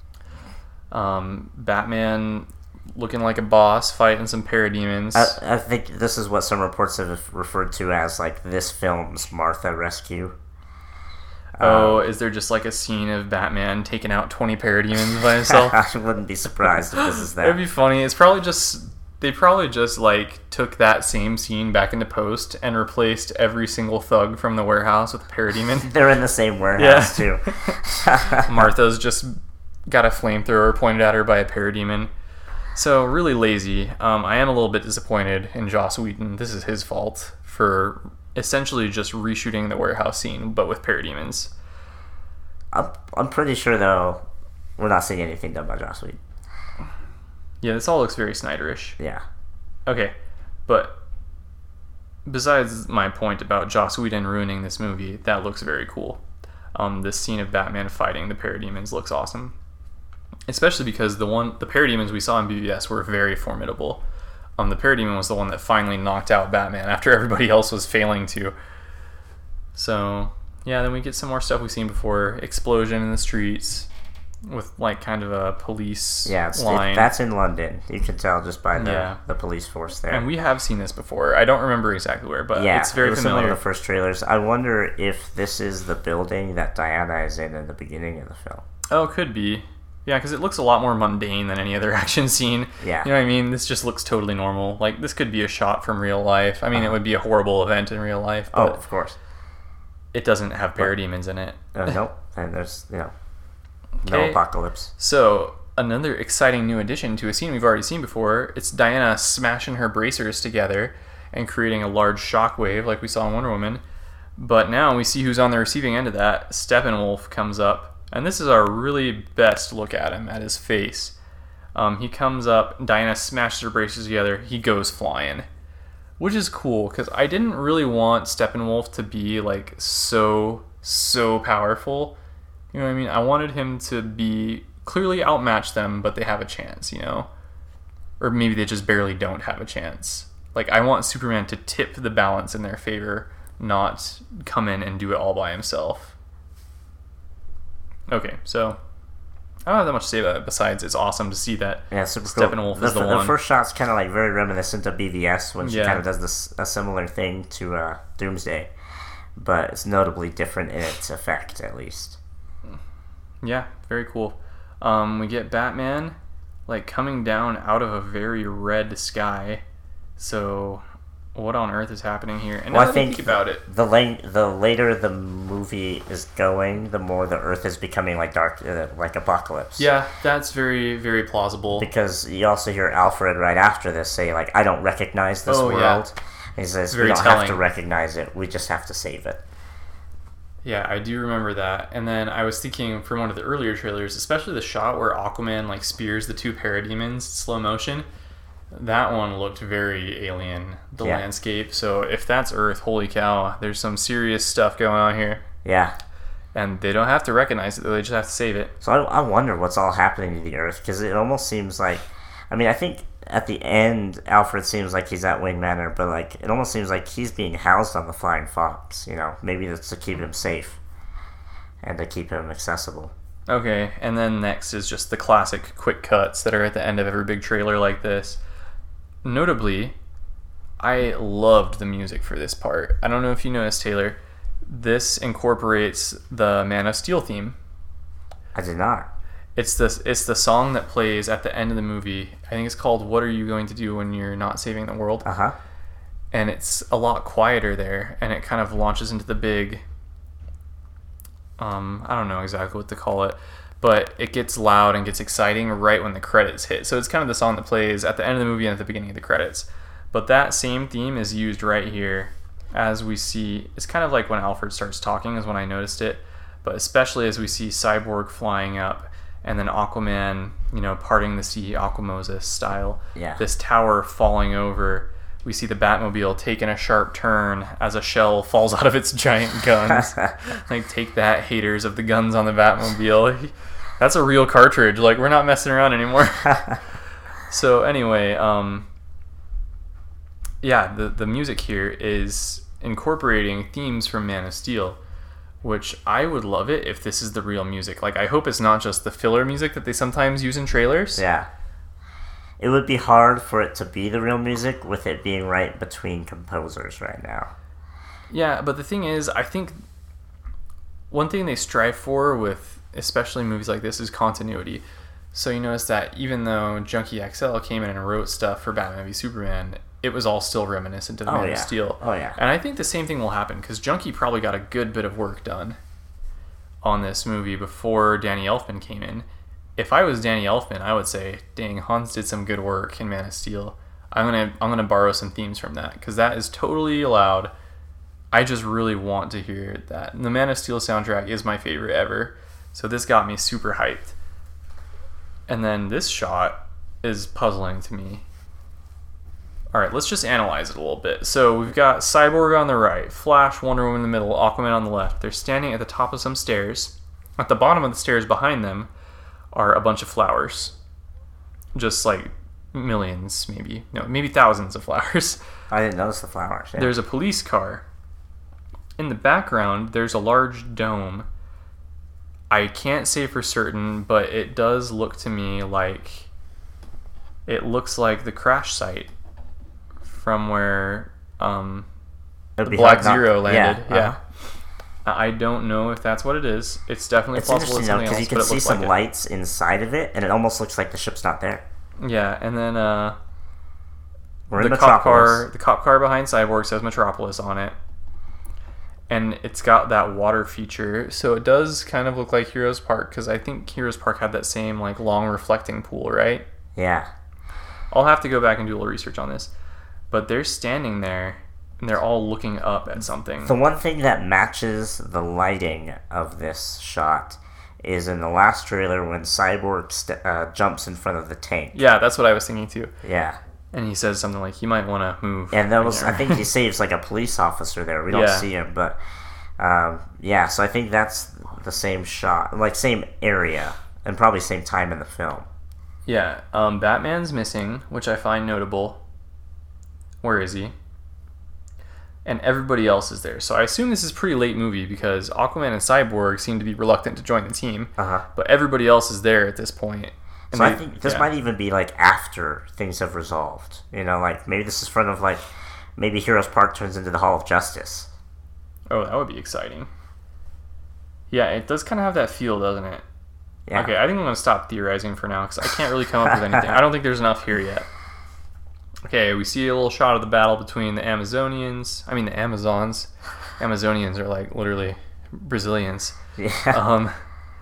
Batman looking like a boss fighting some parademons. I think this is what some reports have referred to as like this film's Martha rescue. Is there just like a scene of Batman taking out 20 parademons by himself? I wouldn't be surprised if this is that. It'd be funny. It's probably just they probably just like took that same scene back into post and replaced every single thug from the warehouse with a parademon. They're in the same warehouse too. Martha's just got a flamethrower pointed at her by a parademon. So really lazy. I am a little bit disappointed in Joss Whedon. This is his fault for essentially just reshooting the warehouse scene, but with parademons. I'm pretty sure though we're not seeing anything done by Joss Whedon. Yeah, this all looks very Snyderish. Yeah. Okay, but besides my point about Joss Whedon ruining this movie, that looks very cool. This scene of Batman fighting the parademons looks awesome. Especially because the parademons we saw in BVS were very formidable. The parademon was the one that finally knocked out Batman after everybody else was failing to. So, yeah, then we get some more stuff we've seen before. Explosion in the streets with, like, kind of a police line. That's in London. You can tell just by the police force there. And we have seen this before. I don't remember exactly where, but it's very familiar. In one of the first trailers. I wonder if this is the building that Diana is in the beginning of the film. Oh, could be. Yeah, because it looks a lot more mundane than any other action scene. Yeah. You know what I mean? This just looks totally normal. Like, this could be a shot from real life. I mean, it would be a horrible event in real life. But of course. It doesn't have parademons in it. Nope. And there's, no apocalypse. So, another exciting new addition to a scene we've already seen before. It's Diana smashing her bracers together and creating a large shockwave like we saw in Wonder Woman. But now we see who's on the receiving end of that. Steppenwolf comes up. And this is our really best look at him, at his face. He comes up, Diana smashes her bracers together, he goes flying. Which is cool, because I didn't really want Steppenwolf to be, like, so powerful. You know what I mean? I wanted him to be clearly outmatch them, but they have a chance, you know? Or maybe they just barely don't have a chance. Like, I want Superman to tip the balance in their favor, not come in and do it all by himself. Okay, so I don't have that much to say about it besides it's awesome to see that Steppenwolf is the one. The first shot's kind of like very reminiscent of BVS when she kind of does a similar thing to Doomsday, but it's notably different in its effect, at least. Yeah, very cool. We get Batman like coming down out of a very red sky. So what on earth is happening here? And I think about it, the later the movie is going, the more the Earth is becoming like dark, like Apocalypse. Yeah, that's very, very plausible. Because you also hear Alfred right after this say, like, "I don't recognize this world." Yeah. He says, "We don't have to recognize it. We just have to save it." Yeah, I do remember that. And then I was thinking from one of the earlier trailers, especially the shot where Aquaman like spears the two parademons slow motion. That one looked very alien, the landscape. So if that's Earth, holy cow, there's some serious stuff going on here. Yeah. And they don't have to recognize it, they just have to save it. So I wonder what's all happening to the Earth, because it almost seems like... I mean, I think at the end, Alfred seems like he's at Wayne Manor, but like it almost seems like he's being housed on the Flying Fox, you know? Maybe that's to keep him safe and to keep him accessible. Okay, and then next is just the classic quick cuts that are at the end of every big trailer like this. Notably, I loved the music for this part. I don't know if you noticed, Taylor. This incorporates the Man of Steel theme. I did not. It's the song that plays at the end of the movie. I think it's called "What Are You Going to Do When You're Not Saving the World?" Uh-huh. And it's a lot quieter there, and it kind of launches into the big... I don't know exactly what to call it, but it gets loud and gets exciting right when the credits hit. So it's kind of the song that plays at the end of the movie and at the beginning of the credits. But that same theme is used right here as we see. It's kind of like when Alfred starts talking is when I noticed it, but especially as we see Cyborg flying up and then Aquaman, parting the sea, Aquamoses style. Yeah. This tower falling over. We see the Batmobile taking a sharp turn as a shell falls out of its giant guns. Like, take that, haters of the guns on the Batmobile. That's a real cartridge. Like, we're not messing around anymore. So anyway, the music here is incorporating themes from Man of Steel, which I would love it if this is the real music. Like, I hope it's not just the filler music that they sometimes use in trailers. Yeah. It would be hard for it to be the real music with it being right between composers right now. Yeah, but the thing is, I think one thing they strive for with especially movies like this is continuity. So you notice that even though Junkie XL came in and wrote stuff for Batman v Superman, it was all still reminiscent of Man of Steel. Oh, yeah. And I think the same thing will happen, because Junkie probably got a good bit of work done on this movie before Danny Elfman came in. If I was Danny Elfman, I would say, dang, Hans did some good work in Man of Steel. I'm gonna borrow some themes from that, because that is totally allowed. I just really want to hear that. And the Man of Steel soundtrack is my favorite ever, so this got me super hyped. And then this shot is puzzling to me. Alright, let's just analyze it a little bit. So we've got Cyborg on the right, Flash, Wonder Woman in the middle, Aquaman on the left. They're standing at the top of some stairs. At the bottom of the stairs behind them are a bunch of flowers. Just like millions, maybe. No, maybe thousands of flowers. I didn't notice the flowers. Yeah. There's a police car. In the background, there's a large dome. I can't say for certain, but it does look to me like... It looks like the crash site from where the Black Zero landed. Yeah. I don't know if that's what it is. It's definitely possible it's something else, because you can see some lights inside of it, and it almost looks like the ship's not there. Yeah, and then we're in the cop car behind Cyborg says Metropolis on it, and it's got that water feature, so it does kind of look like Heroes Park, because I think Heroes Park had that same like long reflecting pool, right? Yeah. I'll have to go back and do a little research on this, but they're standing there. And they're all looking up at something. The one thing that matches the lighting of this shot is in the last trailer when Cyborg jumps in front of the tank. Yeah, that's what I was thinking too. Yeah. And he says something like, "You might want to move." And that was, I think he saves like a police officer there. We don't see him, but so I think that's the same shot, like same area, and probably same time in the film. Yeah. Batman's missing, which I find notable. Where is he? And everybody else is there. So I assume this is a pretty late movie, because Aquaman and Cyborg seem to be reluctant to join the team. But everybody else is there at this point. And so I think this might even be like after things have resolved. Like maybe this is front of like, maybe Heroes Park turns into the Hall of Justice. Oh, that would be exciting. Yeah, it does kind of have that feel, doesn't it? Yeah. Okay, I think I'm going to stop theorizing for now, because I can't really come up with anything. I don't think there's enough here yet. Okay, we see a little shot of the battle between the Amazons. Amazonians are like literally Brazilians. Yeah.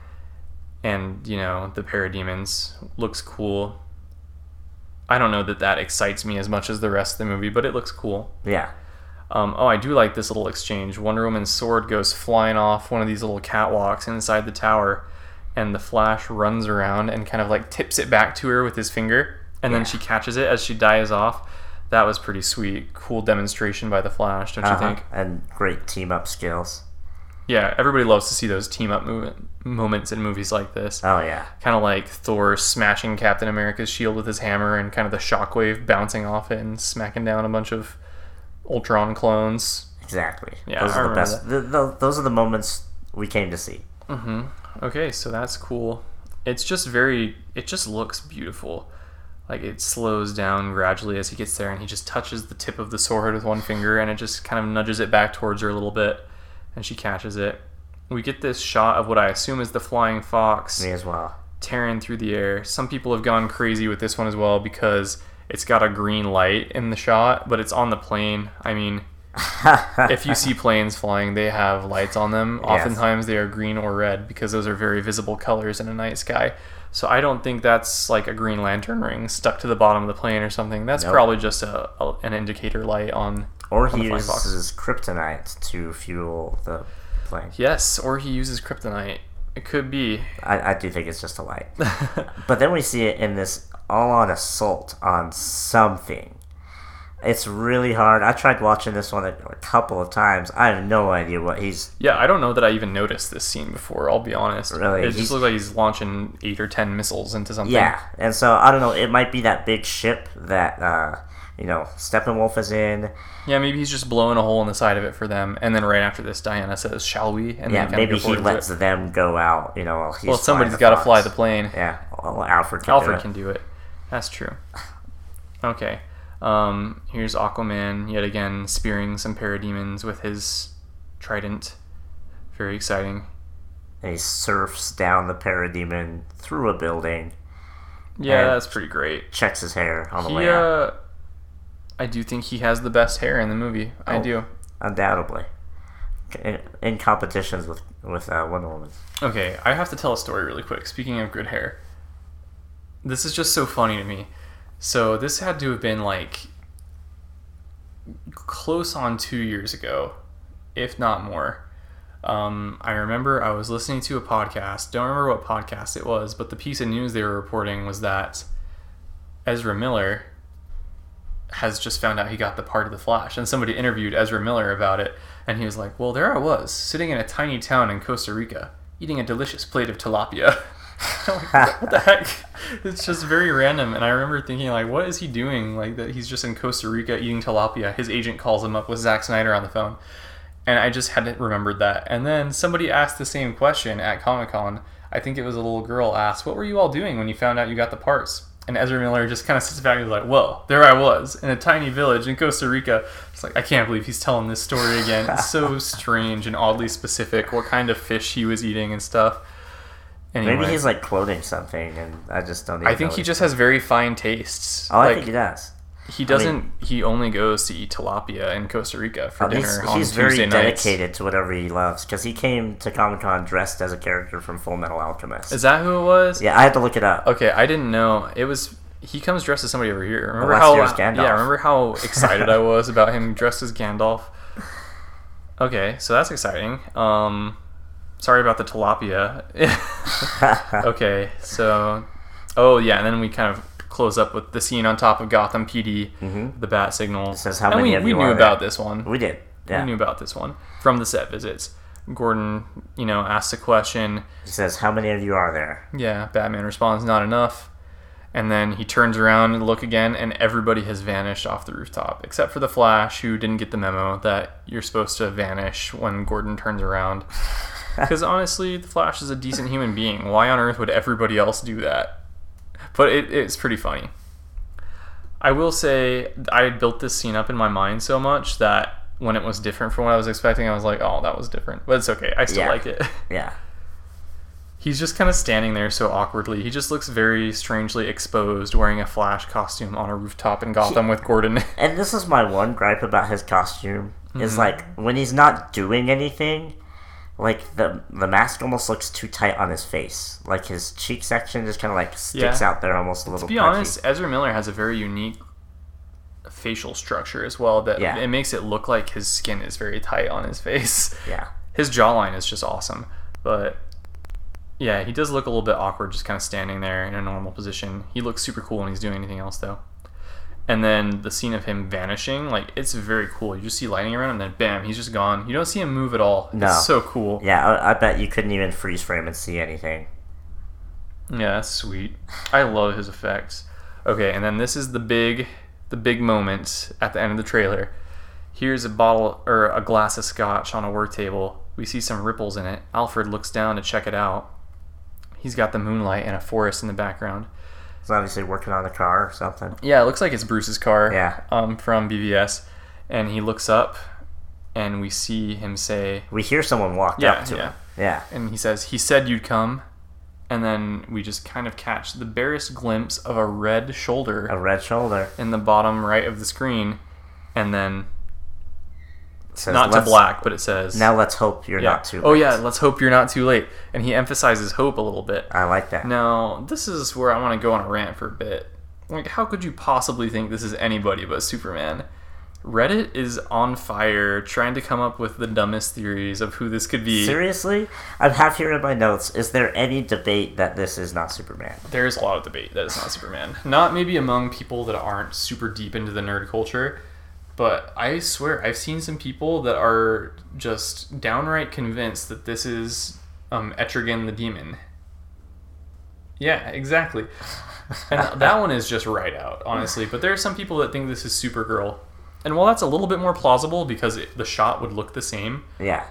And, the parademons. Looks cool. I don't know that excites me as much as the rest of the movie, but it looks cool. Yeah. I do like this little exchange. Wonder Woman's sword goes flying off one of these little catwalks inside the tower, and the Flash runs around and kind of like tips it back to her with his finger. And then she catches it as she dives off. That was pretty sweet. Cool demonstration by the Flash, don't you think? And great team-up skills. Yeah, everybody loves to see those team-up moments in movies like this. Oh, yeah. Kind of like Thor smashing Captain America's shield with his hammer and kind of the shockwave bouncing off it and smacking down a bunch of Ultron clones. Exactly. Yeah, those are the best. Those are the moments we came to see. Mm-hmm. Okay, so that's cool. It just looks beautiful. Like, it slows down gradually as he gets there, and he just touches the tip of the sword with one finger, and it just kind of nudges it back towards her a little bit, and she catches it. We get this shot of what I assume is the flying fox. Me as well. Tearing through the air. Some people have gone crazy with this one as well, because it's got a green light in the shot, but it's on the plane. I mean, If you see planes flying, they have lights on them. Yes. Oftentimes they are green or red because those are very visible colors in a night sky. So I don't think that's like a Green Lantern ring stuck to the bottom of the plane or something. That's Nope. probably just an indicator light on. Or on he the flying fox. uses kryptonite to fuel the plane. Yes, or he uses kryptonite. It could be. I do think it's just a light. But then we see it in this all-on assault on something. It's really hard. I tried watching this one a couple of times. I have no idea what he's... Yeah, I don't know that I even noticed this scene before, I'll be honest. Really? It just looks like he's launching 8 or 10 missiles into something. Yeah, and so, I don't know, it might be that big ship that, Steppenwolf is in. Yeah, maybe he's just blowing a hole in the side of it for them, and then right after this, Diana says, "Shall we?" And Yeah, then maybe go he forward to lets it. them go out, while he's Well, somebody's got to fly the plane. Yeah, well, Alfred Can do it. That's true. Okay. Here's Aquaman yet again spearing some parademons with his trident. Very exciting. And he surfs down the parademon through a building, Yeah, And- that's pretty great. checks his hair on the way out. I do think he has the best hair in the movie. I Oh. do. Undoubtedly. In competitions with Wonder Woman. Okay, I have to tell a story really quick. Speaking of good hair, this is just so funny to me. So this had to have been like close on 2 years ago, if not more. I remember I was listening to a podcast. Don't remember what podcast it was, but the piece of news they were reporting was that Ezra Miller has just found out he got the part of the Flash, and somebody interviewed Ezra Miller about it, and he was like, "Well, there I was, sitting in a tiny town in Costa Rica, eating a delicious plate of tilapia." I'm like, what the heck? It's just very random, and I remember thinking, like, what is he doing? Like, that he's just in Costa Rica eating tilapia. His agent calls him up with Zack Snyder on the phone, and I just hadn't remembered that. And then somebody asked the same question at Comic-Con. I think it was a little girl asked, "What were you all doing when you found out you got the parts?" And Ezra Miller just kind of sits back and is like, "Well, there I was in a tiny village in Costa Rica." It's like, I can't believe he's telling this story again. It's so strange and oddly specific what kind of fish he was eating and stuff. Anyway, Maybe he's like quoting something, and I just don't. Even I think know he what just he's has very fine tastes. doing. Oh, I Like, think he does. he doesn't. He only goes to eat tilapia in Costa Rica for dinner on He's very Tuesday nights. dedicated to whatever he loves, because he came to Comic Con dressed as a character from Full Metal Alchemist. Is that who it was? Yeah, I had to look it up. Okay, I didn't know. It was. He comes dressed as somebody over here. Remember last how? year's Gandalf. Yeah, remember how excited I was about him dressed as Gandalf. Okay, so that's exciting. Sorry about the tilapia. Okay, so, oh yeah, and then we kind of close up with the scene on top of Gotham PD, the bat signal. It says how and many we, of we you knew are about there. this one. We did. Yeah. We knew about this one from the set visits. Gordon, asks a question. He says, "How many of you are there?" Yeah, Batman responds, "Not enough." And then he turns around and look again, and everybody has vanished off the rooftop, except for the Flash, who didn't get the memo that you're supposed to vanish when Gordon turns around. Because honestly, the Flash is a decent human being. Why on earth would everybody else do that? But it's pretty funny. I will say, I had built this scene up in my mind so much that when it was different from what I was expecting, I was like, oh, that was different. But it's okay. I still Yeah. like it. Yeah. He's just kind of standing there so awkwardly. He just looks very strangely exposed, wearing a Flash costume on a rooftop in Gotham with Gordon. And this is my one gripe about his costume, is like, when he's not doing anything, like, the mask almost looks too tight on his face. Like, his cheek section just kind of, like, sticks Yeah. out there almost a little To be punchy. honest, Ezra Miller has a very unique facial structure as well that Yeah. it makes it look like his skin is very tight on his face. Yeah. His jawline is just awesome. But yeah, he does look a little bit awkward just kind of standing there in a normal position. He looks super cool when he's doing anything else though. And then the scene of him vanishing, like, it's very cool. You just see lightning around and then bam, he's just gone. You don't see him move at all. No. It's so cool. Yeah, I bet you couldn't even freeze frame and see anything. Yeah, that's sweet. I love his effects. Okay, and then this is the big moment at the end of the trailer. Here's a bottle or a glass of scotch on a work table. We see some ripples in it. Alfred looks down to check it out. He's got the moonlight and a forest in the background. He's obviously working on the car or something. Yeah, it looks like it's Bruce's car. Yeah. From BVS, and he looks up, and we see him say, We hear someone walk Yeah, up to yeah. him. Yeah. and he says, "He said you'd come." And then we just kind of catch the barest glimpse of a red shoulder A red shoulder. in the bottom right of the screen, and then says, not to black, but it says... Now let's hope you're not too late. Oh, yeah, let's hope you're not too late. And he emphasizes hope a little bit. I like that. Now, this is where I want to go on a rant for a bit. Like, how could you possibly think this is anybody but Superman? Reddit is on fire trying to come up with the dumbest theories of who this could be. Seriously? I have here in my notes, is there any debate that this is not Superman? There's a lot of debate that it's not Superman. Not maybe among people that aren't super deep into the nerd culture, but I swear I've seen some people that are just downright convinced that this is Etrigan the Demon. Yeah, exactly. And that one is just right out, honestly. But there are some people that think this is Supergirl. And while that's a little bit more plausible because the shot would look the same. Yeah.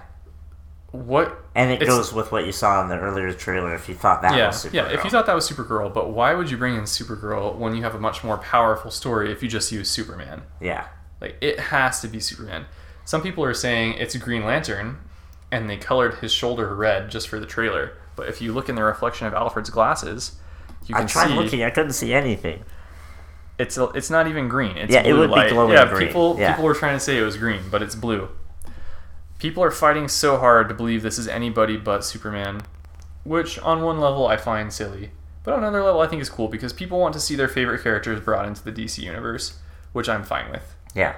And it goes with what you saw in the earlier trailer if you thought that was Supergirl. Yeah, if you thought that was Supergirl, but why would you bring in Supergirl when you have a much more powerful story if you just use Superman? Yeah. Like, it has to be Superman. Some people are saying it's Green Lantern, and they colored his shoulder red just for the trailer. But if you look in the reflection of Alfred's glasses, you can see... I tried looking, I couldn't see anything. It's not even green. It's blue it would light. Be glowing green. People were trying to say it was green, but it's blue. People are fighting so hard to believe this is anybody but Superman, which on one level I find silly, but on another level I think is cool because people want to see their favorite characters brought into the DC universe, which I'm fine with. Yeah.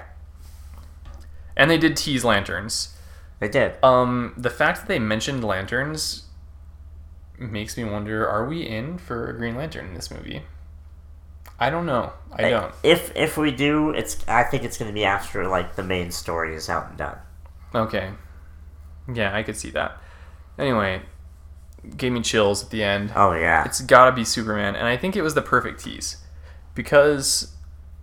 And they did tease lanterns. They did. The fact that they mentioned lanterns makes me wonder: are we in for a Green Lantern in this movie? I don't know. I don't. If we do, I think it's going to be after like the main story is out and done. Okay. Yeah, I could see that. Anyway, gave me chills at the end. Oh yeah. It's got to be Superman, and I think it was the perfect tease because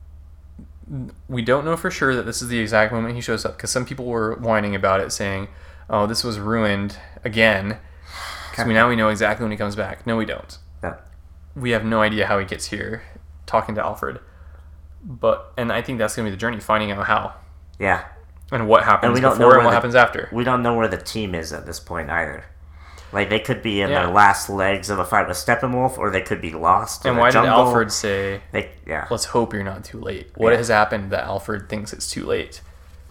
we don't know for sure that this is the exact moment he shows up. Because some people were whining about it, saying, "Oh, this was ruined again." Because we know exactly when he comes back. No, we don't. No. We have no idea how he gets here. Talking to Alfred, and I think that's gonna be the journey, finding out how. Yeah. And what happens before and what happens after. We don't know where the team is at this point either. Like they could be in their last legs of a fight with Steppenwolf, or they could be lost. And why did Alfred say, Yeah. "Let's hope you're not too late"? What has happened that Alfred thinks it's too late?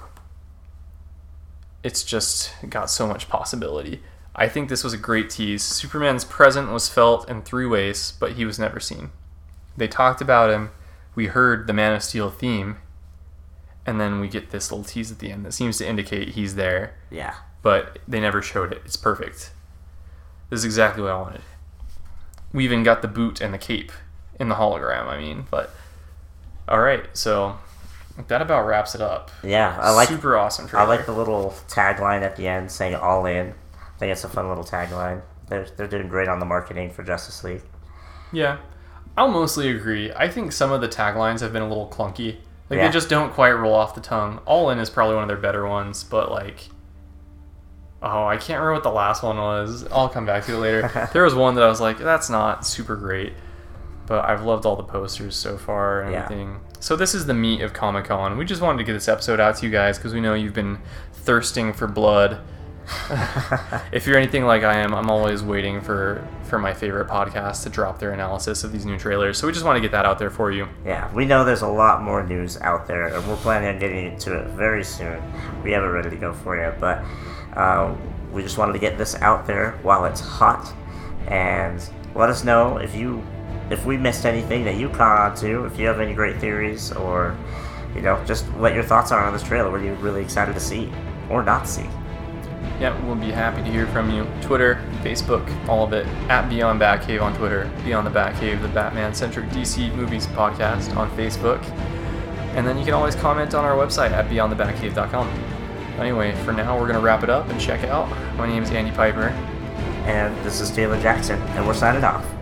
It's just got so much possibility. I think this was a great tease. Superman's presence was felt in 3 ways, but he was never seen. They talked about him, we heard the Man of Steel theme, and then we get this little tease at the end that seems to indicate he's there. Yeah. But they never showed it. It's perfect. This is exactly what I wanted. We even got the boot and the cape in the hologram, but... Alright, so that about wraps it up. Yeah, I like... Super awesome trailer. I like the little tagline at the end saying all in. I think it's a fun little tagline. They're doing great on the marketing for Justice League. Yeah. I'll mostly agree. I think some of the taglines have been a little clunky. They just don't quite roll off the tongue. All In is probably one of their better ones, but I can't remember what the last one was. I'll come back to it later. There was one that I was like, that's not super great, but I've loved all the posters so far and everything. So this is the meat of Comic-Con. We just wanted to get this episode out to you guys because we know you've been thirsting for blood. If you're anything like I am, I'm always waiting for my favorite podcast to drop their analysis of these new trailers. So we just want to get that out there for you. Yeah, we know there's a lot more news out there, and we're planning on getting into it very soon. We have it ready to go for you, but we just wanted to get this out there while it's hot, and let us know if we missed anything that you caught on to, if you have any great theories, or just what your thoughts are on this trailer. What are you really excited to see or not see? Yeah, we'll be happy to hear from you. Twitter, Facebook, all of it. At Beyond Batcave on Twitter. Beyond the Batcave, the Batman-centric DC Movies podcast on Facebook. And then you can always comment on our website at beyondthebatcave.com. Anyway, for now, we're going to wrap it up and check out. My name is Andy Piper. And this is Taylor Jackson, and we're signing off.